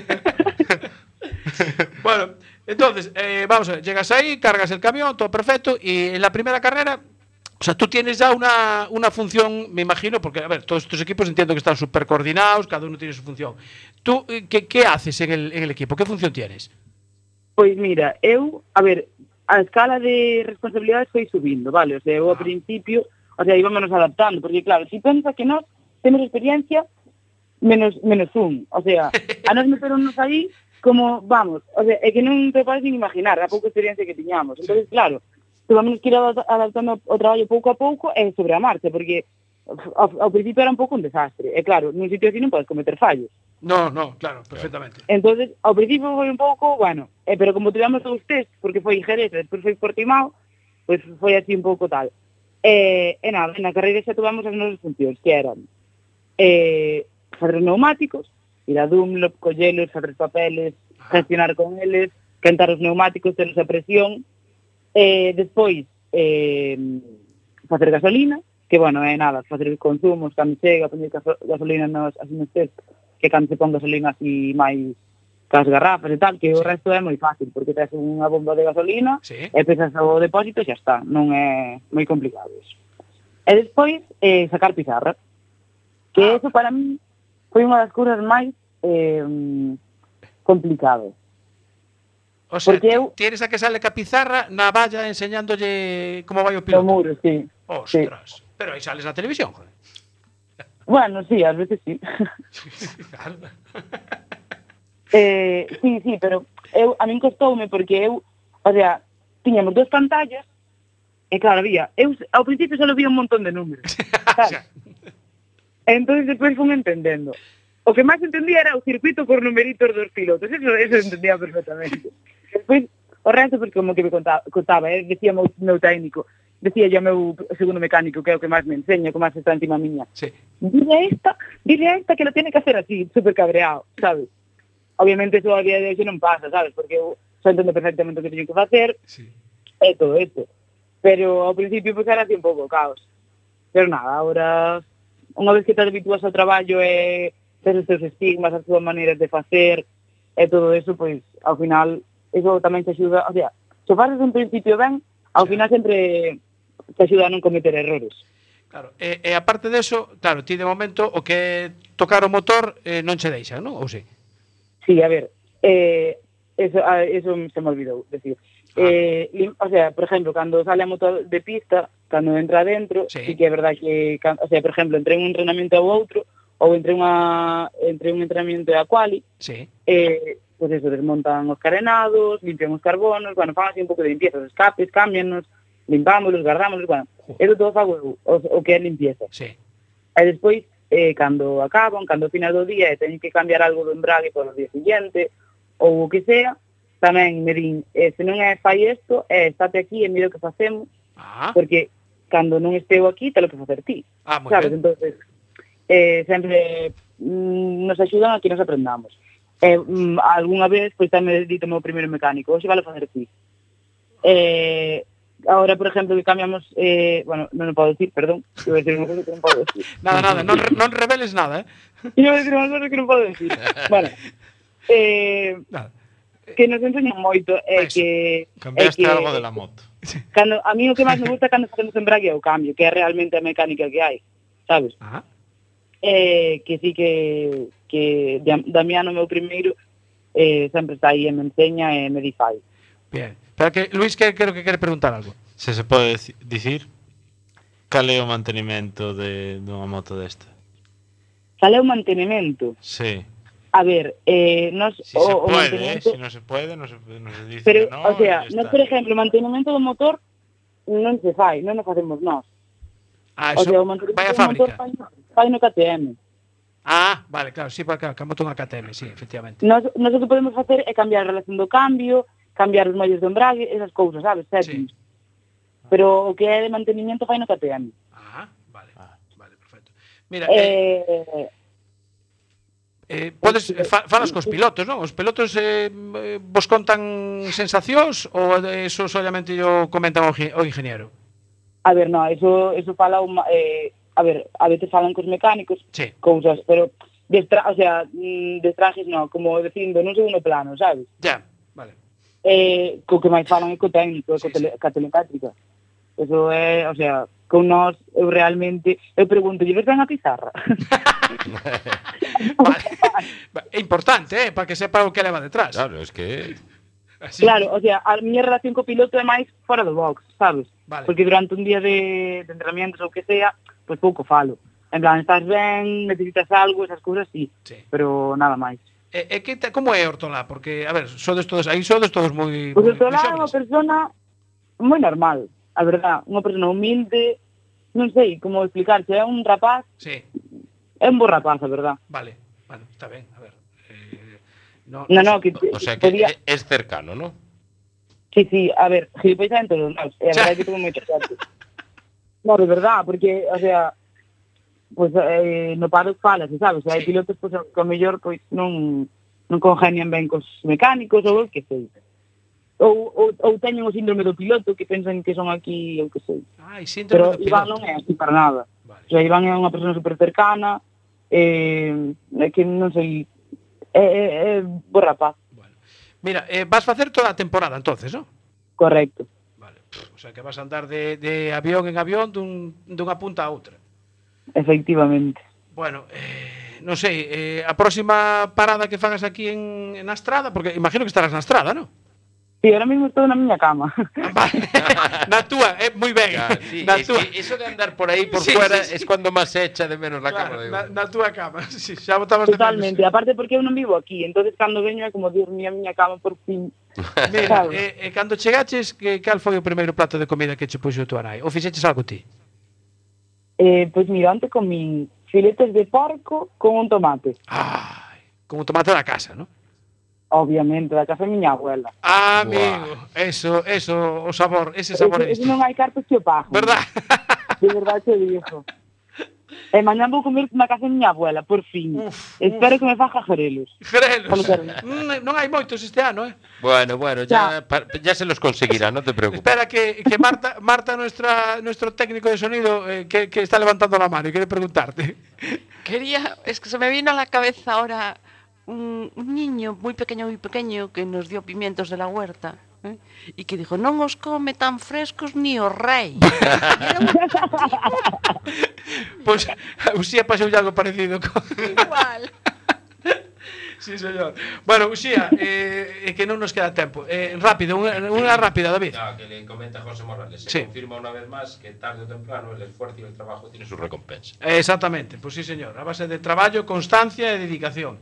Bueno, entonces, vamos a ver, llegas ahí, cargas el camión, todo perfecto, y en la primera carrera, o sea, tú tienes ya una función, me imagino, porque, a ver, todos estos equipos entiendo que están súper coordinados, cada uno tiene su función. ¿Tú qué haces en el equipo? ¿Qué función tienes? Pois mira, a ver, a escala de responsabilidades foi subindo, vale? O sea, eu ao principio, o sea, íbamos adaptando, porque claro, si pensa que nós temos experiencia menos un, o sea, a nós meteronnos aí como, vamos, o sea, é que non te podes nin imaginar a pouca experiencia que tiñamos. Entonces, claro, tuvamos que ir adaptando o traballo pouco a pouco e sobre a marcha, porque ao principio era un pouco un desastre. E claro, nun sitio así non podes cometer fallos. No, claro, perfectamente. Entonces, ao principio foi un pouco, bueno, pero como tivemos os test, porque foi Jerez e despois foi Portimao, pois foi así un pouco tal. E nada, na carreira xa tuvamos as nosas funcións, que eran fazer os neumáticos, ir a Dunlop, collelos, fazer papeles, gestionar con eles, cantar os neumáticos, telos a presión, despois facer gasolina, que, bueno, é nada, facer os consumos, cando chega, poñer gasolina nos test, que cando se pon gasolina así máis cas garrafas e tal, que o resto é moi fácil, porque tes unha bomba de gasolina e pesas o depósito e xa está, non é moi complicado eso. E despois, sacar pizarra, que eso para mí foi unha das cousas máis complicadas. O sea, tienes a que sale ca pizarra na valla enseñándolle como vai o piloto. No muro, sí. Ostras, sí. Pero aí sales na televisión, joder. Bueno, sí, ás veces sí. Claro. Sí, pero a min costoume porque o sea, tiñamos 2 pantallas e claro, ao principio só vía un montón de números, sabes? Entonces despois fun entendendo. O que máis entendía era o circuito por numeritos dos pilotos, eso entendía perfectamente. Despois, o resto, porque como que me contaba, decía o meu técnico, decía yo meu segundo mecánico, que é o que máis me enseña, o que máis está encima miña. Sí. Dile a esta que lo tiene que hacer así, súper cabreado, sabes? Obviamente eso a día de hoxe non pasa, sabes? Porque eu xa entendo perfectamente o que teño que facer, e todo isto. Pero ao principio pues era así un pouco caos. Pero nada, ahora, unha vez que te habitúas ao traballo e tes os teus estigmas, as túas maneiras de facer e todo eso, pois, ao final, eso tamén te axuda, o sea, se fases un principio ben, ao final sempre te axuda a non cometer errores. Claro, e aparte deso, claro, ti de momento o que é tocar o motor non che deixan, non? Ou si? Sí, a ver, eso se me olvidou decir. O sea, por ejemplo, cando sale a moto de pista, cando entra dentro, sí que é verdad que, o sea, por ejemplo, entre un entrenamento ao outro, ou entre un entrenamento e a quali, sí. Pues eso, desmontan os carenados, limpian os carbonos, bueno, fan así un pouco de limpieza, os escapes, cámbianos, limpámolos, guardámolos, bueno, eso todo fago o que é limpieza. Sí. E despois, cando acaban, cando ao final do día e teñen que cambiar algo do embrague para o día siguiente, ou o que sea, tamén me din, se non fai isto, estate aquí e mira o que facemos, porque cando non esteo aquí, te lo que facer ti. Sabes? Ben. Entonces, sempre nos axudan a que nos aprendamos. Algúna vez, pois tamén dito o meu primeiro mecánico, hoxe vale facer ti. Ahora, por ejemplo, que cambiamos, bueno, non o podo decir, perdón, iba a decir unha cosa que non podo decir. Nada, non reveles nada, Iba a decir unha cosa que non podo decir. Bueno, que nos enseñan moito que cambiaste algo de la moto. Cando a mí o que máis me gusta cando facemos embrague é o cambio, que é realmente a mecánica que hai, sabes? Que sí que Damiano, meu primeiro, sempre está aí e me enseña e me di fai. Bien. Pero que Luis creo que quere preguntar algo. Se pode dicir cal é o mantenimento dunha moto desta? Cal é o mantenimento? Sí. A ver, nos si se puede, si non se pode, non se dice. Pero, que no, o sea, nos, por exemplo, o mantenimento do motor non se fai, non o facemos nós. Eso, o sea, o mantenimento do motor fai no KTM. Vale, claro, sí, porque a moto unha KTM, sí, efectivamente. Nos o que podemos facer é cambiar a relación do cambio, cambiar os mollos do embrague, esas cousas, sabes? Settings. Sí. Pero o que é de mantenimiento fai no KTM. Vale, perfecto. Mira, podes falas cos pilotos, non? Os pilotos vos contan sensacións ou eso solamente yo comentan o ingeniero? A ver, no, eso fala a ver, a veces falan cos mecánicos, sí, cousas, pero o sea, destrajes no, como dicindo, non segundo plano, sabes? Ya, vale. Co que máis falan é co técnico, ca telecátrica. Eso é, o sea, con nós, eu realmente, eu pregunto, lle ves ben a pizarra? Vale. É importante, para que sepa o que leva detrás. Claro, es que... Así. Claro, o sea, a miña relación co piloto é máis fora do box, sabes? Vale. Porque durante un día de entrenamientos ou que sea, pois pouco falo. En plan, estás ben, necesitas algo, esas cousas, sí. Pero nada máis. Como é Hortolá? Porque, a ver, sodes todos moi... Pois Hortolá é unha persona moi normal, a verdad. Unha persona humilde, non sei como explicarse, é un rapaz... Sí. É un bo rapaz, a verdad. Vale, bueno, está ben, a ver. No, o sea que podía... es cercano, ¿no? Sí, a ver, gilipollas en todos os lados. É a verdade que tuvo moito xente. No, de verdad, porque, o sea, pues no paddock falase, sabes? Hai pilotos que ao mellor pues, non congenian ben cos mecánicos ou o que sei. Ou teñen o síndrome do piloto que pensan que son aquí, ou que sei. Síndrome do piloto. Pero Iván non é así para nada. Vale. O sea, Iván é unha persona super cercana, que non sei, é bo rapaz. Bueno. Mira, vas facer toda a temporada entonces, ¿no? Correcto. Vale. O sea, que vas a andar de avión en avión dunha punta a outra. Efectivamente. Bueno, non sei, a próxima parada que fagas aquí na estrada, porque imagino que estarás na estrada, ¿no? Sí, ahora mismo estou na miña cama. Vale. Na túa, moi ben. Claro, sí, eso de andar por aí por fuera es cuando más se echa de menos la cama. Na túa cama, sí, xa botabas de menos. Totalmente, aparte porque eu non vivo aquí, entonces cando veño é como Dios mío, a miña cama por fin. Mira, cando chegaches, cal foi o primeiro plato de comida que che puxo tua nai? Ou fixeches algo ti? Pois mira, antes comín filetes de porco con un tomate. Con un tomate da casa, ¿no? Obviamente, da casa de miña abuela. Amigo, eso, o sabor, ese sabor é distinto. Non hai cartos que o pagan. Verdad? De verdade te digo. mañá vou comer na casa de miña abuela, por fin. Espero que me faja grelos. Grelos. Non hai moitos este ano, Bueno, ya se los conseguirá, no te preocupes. Espera que Marta nuestro técnico de sonido, que está levantando la mano y quiere preguntarte. Es que se me vino a la cabeza ahora un niño muy pequeño que nos dio pimientos de la huerta. Y que dijo, non os come tan frescos ni o rei. Pues Uxía pasou algo parecido Igual. Sí, señor. Bueno, Uxía, que non nos queda tempo. Rápido, unha rápida, David. No, que le comenta José Morales. Se confirma una vez más que tarde o temprano el esfuerzo y el trabajo tiene su recompensa. Exactamente, pues sí, señor. A base de traballo, constancia e dedicación.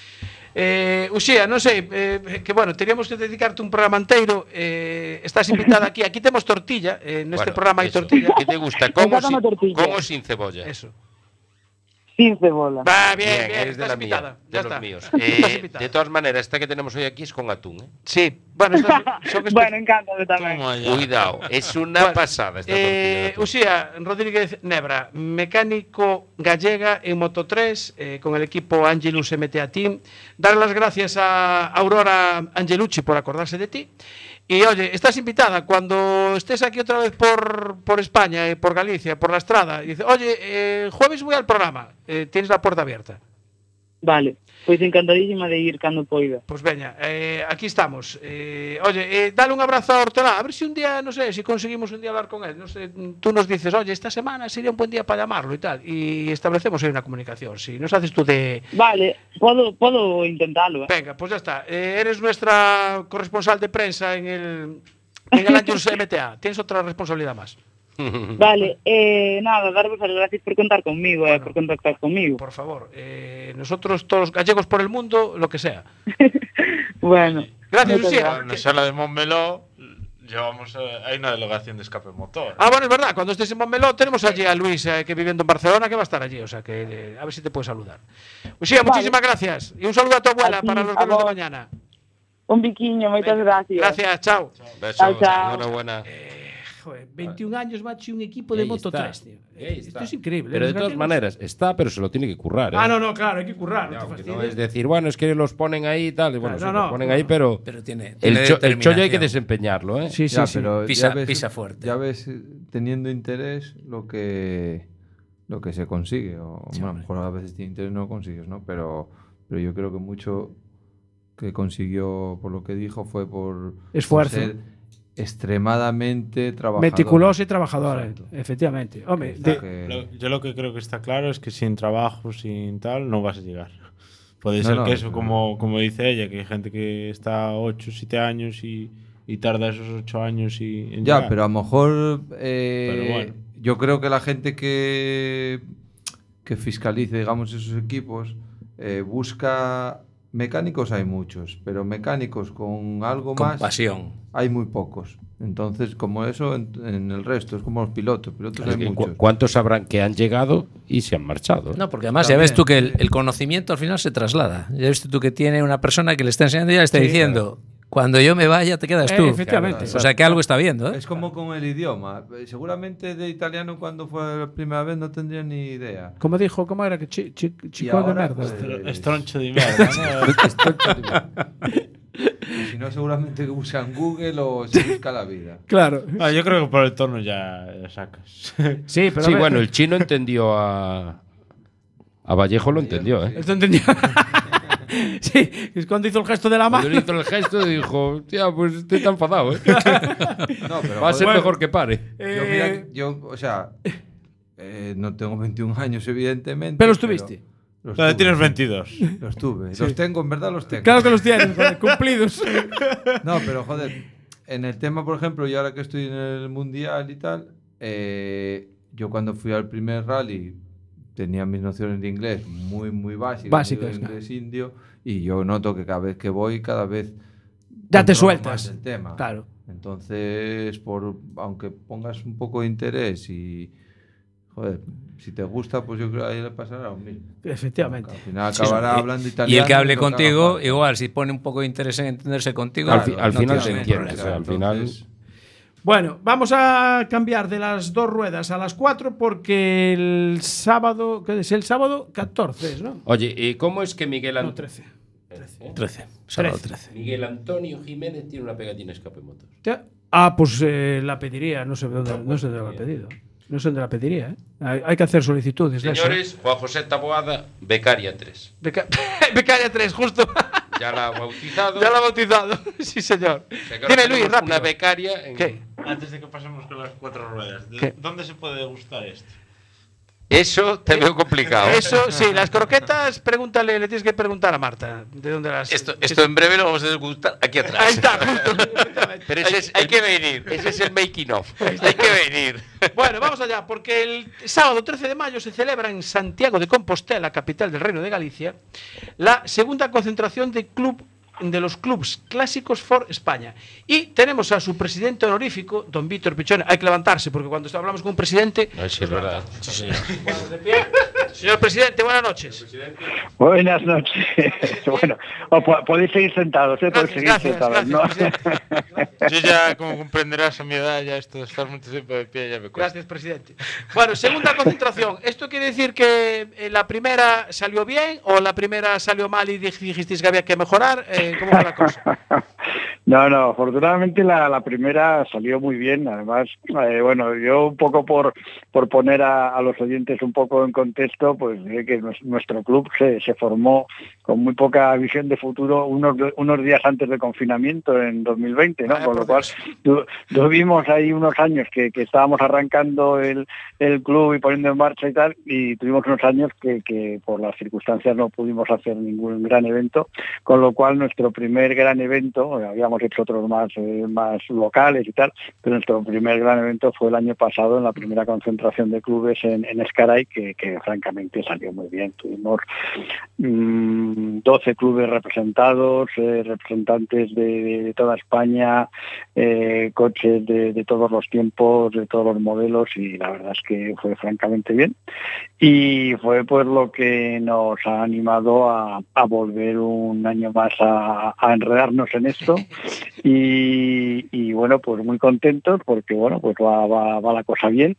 Uxía, non sei, que bueno, teríamos que dedicarte un programa inteiro. Estás invitada aquí. Aquí temos tortilla, neste programa hai tortilla. ¿Qué te gusta? ¿Cómo sin cebolla? Eso. Sin cebolla. Va, bien, eres de la mía, de los míos. De todas maneras, esta que tenemos hoy aquí es con atún, Sí, bueno, bueno, encántame tamén. Cuidado, es una pasada esta tortilla. Uxía Rodríguez Nebra, mecánico gallega en Moto3, con el equipo Angelus MTA Team. Dar las gracias a Aurora Angelucci por acordarse de ti. Y oye, estás invitada cuando estés aquí otra vez por España, por Galicia, por la Estrada. Y dice, oye, jueves voy al programa. Tienes la puerta abierta. Vale, pois encantadísima de ir cando poida. Pues veña, aquí estamos. Oye, dale un abrazo a Hortolá. A ver si un día, no sé, si conseguimos un día hablar con él. No sé, tú nos dices, oye, esta semana sería un buen día para llamarlo y tal. Y establecemos ahí una comunicación. Si nos haces tú de... Vale, puedo intentarlo. Venga, pues ya está. Eres nuestra corresponsal de prensa en el Angelus MTA. Tienes otra responsabilidad más. Vale, nada, daros las gracias por contar conmigo, por contactar conmigo. Por favor, nosotros todos los gallegos por el mundo, lo que sea. Bueno. Gracias, Lucía. En la sala de Montmeló hay una delegación de escape motor. Ah, bueno, es verdad, cuando estés en Montmeló tenemos allí a Luis, que viviendo en Barcelona, que va a estar allí, o sea que a ver si te puede saludar. Lucía, muchísimas gracias. Y un saludo a tu abuela para los galos de mañana. Un biquiño, muchas gracias. Gracias, chao. Besos, enhorabuena. 21 años, macho, un equipo de Moto3, tío. Esto es increíble. Pero de todas maneras, está, pero se lo tiene que currar. No, claro, hay que currar. No es decir, bueno, es que los ponen ahí y tal. Bueno, los ponen ahí, pero tiene el chollo hay que desempeñarlo, ¿eh? Sí. Pero pisa fuerte. Ya ves, teniendo interés, lo que se consigue. A lo mejor a veces tiene interés no lo consigues, ¿no? Pero yo creo que mucho que consiguió, por lo que dijo, fue por esfuerzo. Por ser extremadamente trabajador. Meticuloso y trabajador, efectivamente. Hombre, yo lo que creo que está claro es que sin trabajo, sin tal, no vas a llegar. Puede ser que eso, como dice ella, que hay gente que está 8 o 7 años y tarda esos 8 años en llegar. Pero a lo mejor pero bueno. Yo creo que la gente que fiscalice, digamos, esos equipos busca... Mecánicos hay muchos, pero mecánicos con algo más... Con pasión. Hay muy pocos. Entonces, como eso, en el resto, es como los pilotos. Hay muchos. ¿Cuántos sabrán que han llegado y se han marchado? No, porque además también, ya ves tú que el conocimiento al final se traslada. Ya ves tú que tiene una persona que le está enseñando y ya le está diciendo... Claro. Cuando yo me vaya te quedas tú. Efectivamente. O sea que algo está viendo, ¿eh? Es como con el idioma. Seguramente de italiano cuando fue la primera vez no tendría ni idea. Como dijo, ¿cómo era? Que chico de merda. Estroncho de merda, ¿no? Si no, seguramente que usan Google o se busca la vida. Claro. Yo creo que por el tono ya sacas. Sí, pero bueno, el chino entendió a Vallejo, lo entendió, ¿eh? Esto entendió. Sí, es cuando hizo el gesto de la mano. Cuando hizo el gesto dijo, tía, pues estoy tan enfadado, ¿eh? No, pero va a ser mejor que pare. Yo, o sea, no tengo 21 años, evidentemente. Pero los tuviste. Tienes 22. Los tuve. Sí. Los tengo, en verdad los tengo. Claro que los tienes, cumplidos. No, pero joder, en el tema, por ejemplo, y ahora que estoy en el Mundial y tal, yo cuando fui al primer rally tenía mis nociones de inglés muy básicas, inglés indio, y yo noto que cada vez que voy, cada vez ya te sueltas el tema. Claro. Entonces, aunque pongas un poco de interés y joder, si te gusta, pues yo creo que ahí le pasará lo mismo. Efectivamente. Al final acabará hablando italiano. Y el que hable contigo, igual, si pone un poco de interés en entenderse contigo, al final te entiendes. Al final. Bueno, vamos a cambiar de las 2 ruedas a las 4 porque el sábado, ¿qué es? El sábado 14, ¿no? Oye, ¿y cómo es que Miguel No, Antonio... 13. 13. Sábado 13. Miguel Antonio Jiménez tiene una pegatina escape motor. Pues la pediría, no sé dónde la ha pedido. No sé dónde la pediría, ¿eh? Hay que hacer solicitudes. de eso, ¿eh? Señores, Juan José Taboada, Becaria 3. Becaria 3, justo. Ya la ha bautizado. Ya la ha bautizado, sí, señor. Dime, Luis, rápido. Una becaria en... ¿Qué? Antes de que pasemos con las 4 ruedas, ¿Qué? ¿dónde se puede degustar esto? Eso te veo complicado. Eso, sí, las croquetas, pregúntale, le tienes que preguntar a Marta. ¿De dónde las...? Esto en breve lo vamos a degustar aquí atrás. Ahí está, justo. Pero hay que venir. Ese es el making of. Hay que venir. Bueno, vamos allá, porque el sábado 13 de mayo se celebra en Santiago de Compostela, capital del Reino de Galicia, la segunda concentración de los clubs clásicos for España. Y tenemos a su presidente honorífico, don Víctor Pichone. Hay que levantarse, porque cuando hablamos con un presidente... Ay, sí, es verdad. Sí, señor. De pie. Señor presidente, buenas noches. Buenas noches. Bueno, podéis seguir sentados, podéis seguir sentados, ¿no? Yo ya, como comprenderás, a mi edad, ya esto de estar mucho tiempo de pie ya me cuesta. Gracias, presidente. Bueno, segunda concentración. ¿Esto quiere decir que la primera salió bien o la primera salió mal y dijisteis que había que mejorar? ¿Cómo fue la cosa? No, afortunadamente la primera salió muy bien. Además, bueno, yo un poco por poner a los oyentes un poco en contexto, pues diré que nuestro club se formó con muy poca visión de futuro unos días antes del confinamiento en 2020, ¿no? Con lo cual tuvimos ahí unos años que estábamos arrancando el club y poniendo en marcha y tal, y tuvimos unos años que por las circunstancias no pudimos hacer ningún gran evento, con lo cual nuestro primer gran evento, habíamos hecho otros más locales y tal, pero nuestro primer gran evento fue el año pasado en la primera concentración de clubes en Escaray, que francamente salió muy bien. Tuvimos 12 clubes representados, representantes de toda España, coches de todos los tiempos, de todos los modelos, y la verdad es que fue francamente bien. Y fue pues lo que nos ha animado a volver un año más a enredarnos en esto y bueno, pues muy contentos porque bueno, pues va la cosa bien.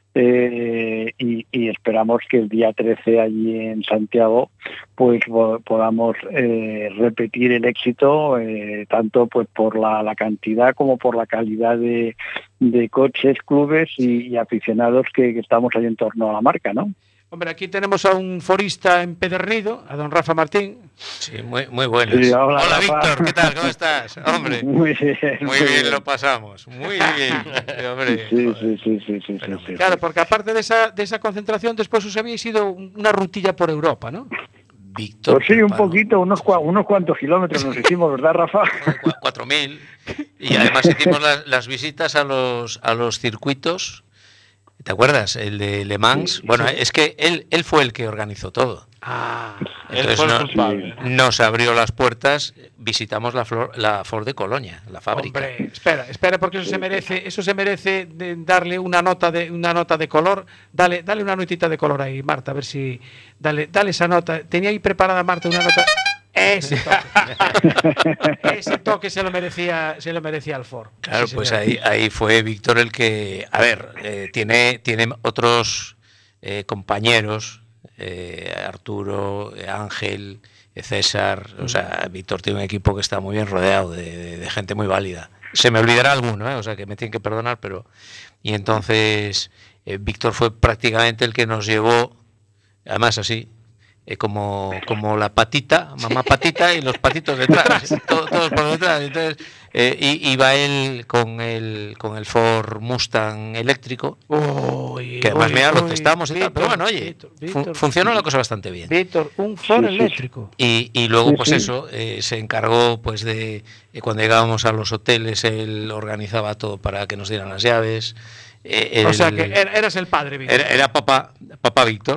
Y esperamos que el día 13 allí en Santiago pues podamos repetir el éxito, tanto pues por la cantidad como por la calidad de coches, clubes y aficionados que estamos ahí en torno a la marca, ¿no? Hombre, aquí tenemos a un forista empedernido, a don Rafa Martín. Sí, muy buenas. Sí, hola Víctor, ¿qué tal? ¿Cómo estás? Hombre, muy bien lo pasamos. Muy bien. Hombre, sí. Claro, porque aparte de esa concentración, después os habéis ido una rutilla por Europa, ¿no? Víctor. Pues sí, un poquito, unos cuantos kilómetros nos hicimos, ¿verdad, Rafa? 4.000. Y además hicimos las visitas a los circuitos. ¿Te acuerdas? El de Le Mans. Sí, bueno, sí. es que él fue el que organizó todo. Entonces él fue el culpable. nos abrió las puertas, visitamos la Ford de Colonia, la fábrica. Hombre, espera, porque eso se merece darle una nota de color. Dale una notita de color ahí, Marta, a ver si dale esa nota. Tenía ahí preparada Marta una nota. Ese toque se lo merecía el Ford. Claro, Sí, pues señor. ahí fue Víctor el que, a ver, tiene otros compañeros, Arturo, Ángel, César, o sea, Víctor tiene un equipo que está muy bien rodeado de gente muy válida. Se me olvidará alguno, o sea, que me tienen que perdonar, pero... Y entonces Víctor fue prácticamente el que nos llevó, además así, como la patita, mamá patita y los patitos detrás, todos por detrás. Entonces iba él con el Ford Mustang eléctrico, que además lo testamos y tal, pero bueno, oye, Víctor, funcionó la cosa bastante bien. Víctor, un Ford eléctrico. Y luego pues eso, se encargó pues de cuando llegábamos a los hoteles, él organizaba todo para que nos dieran las llaves. O sea que eras el padre, Víctor. Era papá Víctor.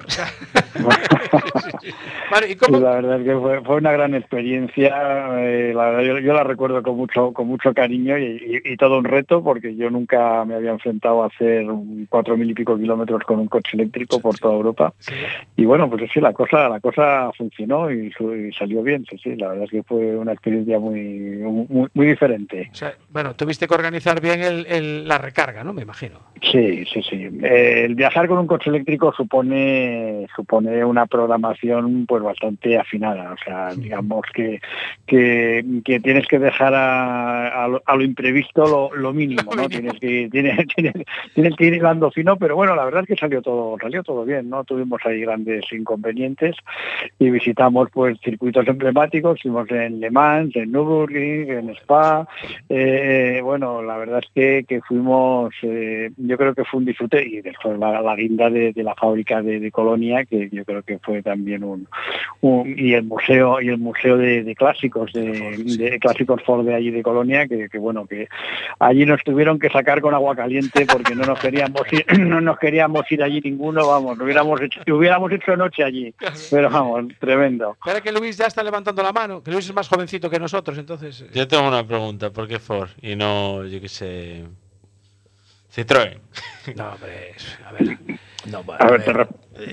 Vale, ¿y cómo? Sí, la verdad es que fue una gran experiencia. La verdad, yo la recuerdo con mucho cariño y todo un reto, porque yo nunca me había enfrentado a hacer 4.000 y pico kilómetros con un coche eléctrico por toda Europa. Sí. Y bueno, pues sí, la cosa funcionó y salió bien. Sí, la verdad es que fue una experiencia muy diferente. O sea, bueno, tuviste que organizar bien la recarga, ¿no? Me imagino. Sí. El viajar con un coche eléctrico supone una programación pues bastante afinada. O sea, digamos que tienes que dejar a lo imprevisto lo mínimo, ¿no? Tienes que ir hilando fino, pero bueno, la verdad es que salió todo bien, ¿no? Tuvimos ahí grandes inconvenientes y visitamos pues circuitos emblemáticos, fuimos en Le Mans, en Nürburgring, en Spa. Bueno, la verdad es que fuimos, yo creo que fue un disfrute, y después la guinda de la fábrica de Colonia, que yo creo que fue también y el museo de clásicos de clásicos Ford de allí de Colonia, que bueno, que allí nos tuvieron que sacar con agua caliente porque no nos queríamos ir allí ninguno, vamos, hubiéramos hecho noche allí, pero vamos, tremendo. Espera que Luis ya está levantando la mano, que Luis es más jovencito que nosotros, entonces. Yo tengo una pregunta, ¿por qué Ford y no, yo qué sé, Citroën? No, hombre, a ver. No, a ver,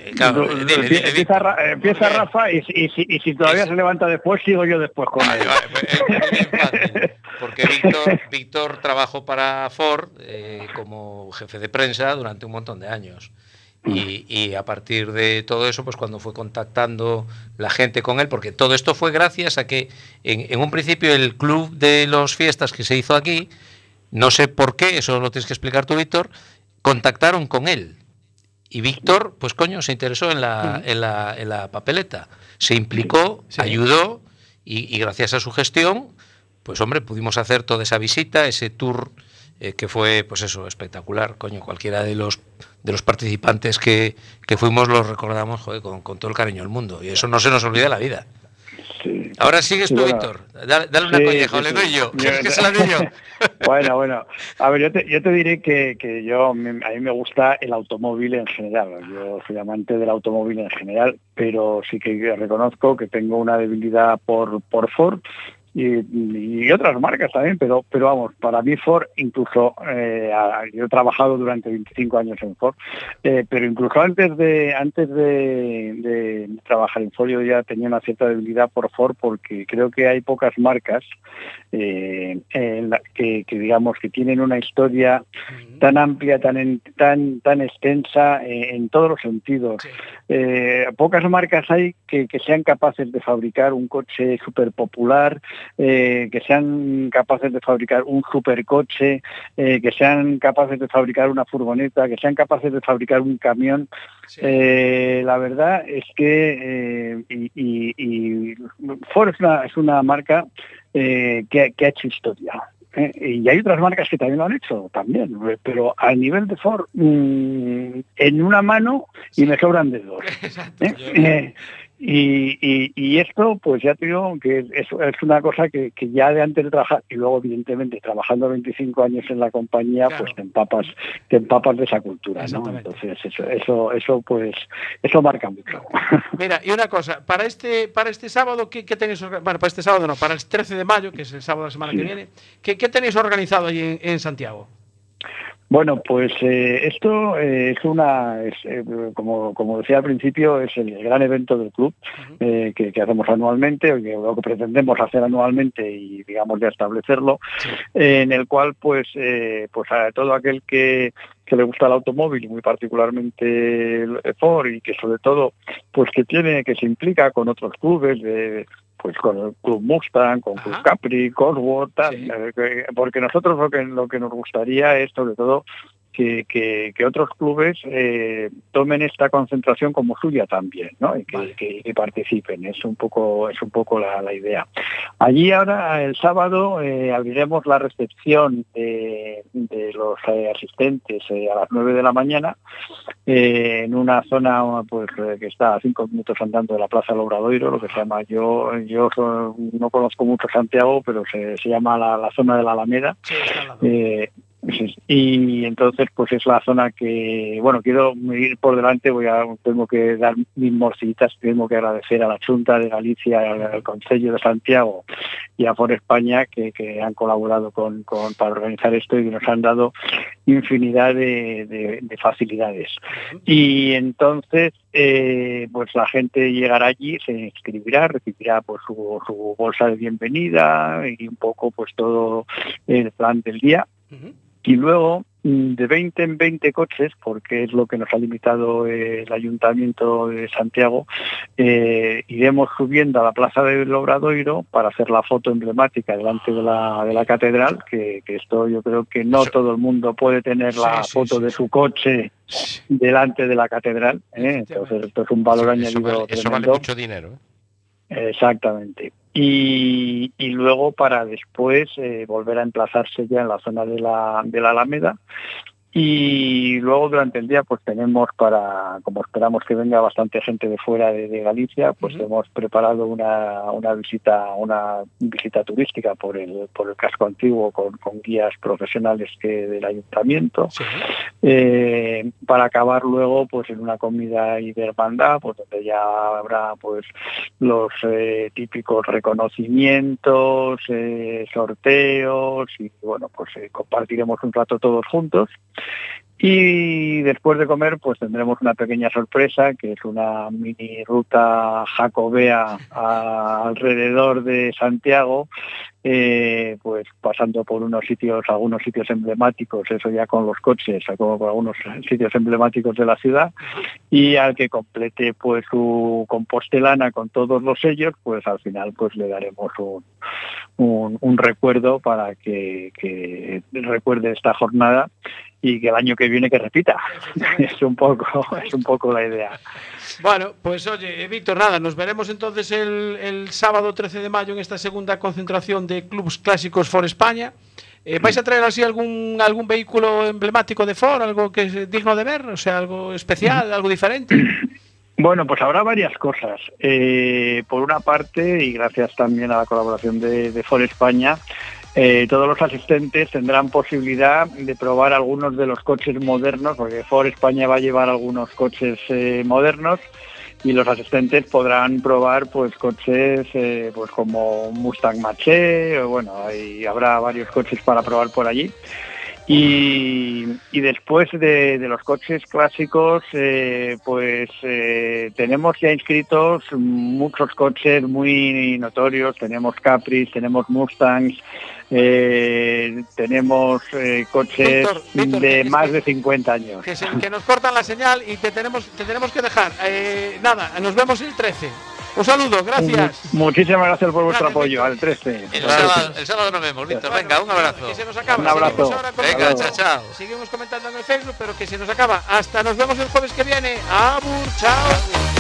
empieza Rafa y si todavía se levanta después, sigo yo después con él. Es fácil, porque Víctor trabajó para Ford como jefe de prensa durante un montón de años. Y a partir de todo eso, pues cuando fue contactando la gente con él, porque todo esto fue gracias a que en un principio el club de los fiestas que se hizo aquí, no sé por qué, eso lo tienes que explicar tú, Víctor, contactaron con él. Y Víctor, pues coño, se interesó en la papeleta, se implicó, ayudó y gracias a su gestión, pues hombre, pudimos hacer toda esa visita, ese tour que fue, pues eso, espectacular, coño, cualquiera de los participantes que fuimos los recordamos, joder, con todo el cariño del mundo, y eso no se nos olvida en la vida. Sí. Ahora sigues tú, bueno. Víctor. Dale una colleja, le doy yo. ¿Quieres que se la doy yo? Bueno. A ver, yo te diré que a mí me gusta el automóvil en general. Yo soy amante del automóvil en general, pero sí que reconozco que tengo una debilidad por Ford. Y otras marcas también, pero vamos, para mí Ford, incluso yo he trabajado durante 25 años en Ford, pero incluso antes de trabajar en Ford yo ya tenía una cierta debilidad por Ford, porque creo que hay pocas marcas que digamos que tienen una historia tan amplia, tan extensa en todos los sentidos. Pocas marcas hay que sean capaces de fabricar un coche súper popular, que sean capaces de fabricar un supercoche, que sean capaces de fabricar una furgoneta, que sean capaces de fabricar un camión. Sí. La verdad es que Ford es una marca que ha hecho historia. Y hay otras marcas que también lo han hecho, también, pero al nivel de Ford, en una mano y me sobran dedos. Y esto, pues ya te digo que es una cosa que ya de antes de trabajar, y luego evidentemente trabajando 25 años en la compañía, claro, pues te empapas de esa cultura, ¿no? Entonces eso marca mucho. Mira, y una cosa, para este sábado, ¿qué tenéis organizado? Bueno, para este sábado no, para el 13 de mayo, que es el sábado de la semana que viene, ¿qué tenéis organizado allí en Santiago? Bueno, pues esto como decía al principio, es el gran evento del club que hacemos anualmente, o que pretendemos hacer anualmente y digamos ya establecerlo, en el cual pues a todo aquel que le gusta el automóvil, muy particularmente el Ford, y que sobre todo pues que se implica con otros clubes pues con el Club Mustang, con Club Capri, Cosworth, tal, porque nosotros lo que nos gustaría es sobre todo que otros clubes tomen esta concentración como suya también, ¿no? Y que participen. Es un poco la idea. Allí ahora el sábado abriremos la recepción de los asistentes a las 9 de la mañana en una zona pues que está a 5 minutos andando de la Plaza del Obradoiro, lo que se llama, yo no conozco mucho Santiago, pero se llama la zona de la Alameda. Y entonces pues es la zona que, bueno, quiero ir por delante, tengo que dar mis morcitas, tengo que agradecer a la Xunta de Galicia, al Concello de Santiago y a For España que han colaborado para organizar esto y que nos han dado infinidad de facilidades. Y entonces pues la gente llegará allí, se inscribirá, recibirá pues su bolsa de bienvenida y un poco pues todo el plan del día. Y luego, de 20 en 20 coches, porque es lo que nos ha limitado el Ayuntamiento de Santiago, iremos subiendo a la Plaza del Obradoiro para hacer la foto emblemática delante de la catedral, que esto yo creo que no todo el mundo puede tener la foto de su coche delante de la catedral, entonces esto es un valor añadido. Eso vale mucho dinero. Exactamente. Y luego para después volver a emplazarse ya en la zona de la Alameda. Y luego durante el día pues tenemos como esperamos que venga bastante gente de fuera de Galicia, pues hemos preparado una visita turística por el casco antiguo con guías profesionales del ayuntamiento, para acabar luego pues en una comida y de hermandad, pues donde ya habrá pues los típicos reconocimientos, sorteos y bueno, pues compartiremos un rato todos juntos. Y después de comer pues tendremos una pequeña sorpresa, que es una mini ruta jacobea alrededor de Santiago, pues pasando por algunos sitios emblemáticos, eso ya con los coches, como por algunos sitios emblemáticos de la ciudad, y al que complete pues su compostelana con todos los sellos, pues al final pues le daremos un recuerdo para que recuerde esta jornada y que el año que viene que repita. Es un poco la idea. Bueno, pues oye, Víctor, nada, nos veremos entonces el sábado 13 de mayo en esta segunda concentración de clubs clásicos For España. ¿Vais a traer así algún vehículo emblemático de For, algo que es digno de ver, o sea, algo especial, algo diferente? Bueno, pues habrá varias cosas. Por una parte, y gracias también a la colaboración de For España, todos los asistentes tendrán posibilidad de probar algunos de los coches modernos, porque For España va a llevar algunos coches modernos, y los asistentes podrán probar pues coches pues como Mustang Mach-E, o bueno, habrá varios coches para probar por allí. Y después de los coches clásicos, tenemos ya inscritos muchos coches muy notorios. Tenemos Capris, tenemos Mustangs, tenemos coches Víctor, de más de 50 años. Que nos cortan la señal y te tenemos que dejar. Nada, nos vemos el 13. Un saludo, gracias. Muchísimas gracias por vuestro apoyo. Al 13. El sábado nos vemos, Víctor. Bueno, venga, un abrazo. Que se nos acaba. Un abrazo. Venga, chao. Seguimos comentando en el Facebook, pero que se nos acaba. Hasta nos vemos el jueves que viene. Abur, chao.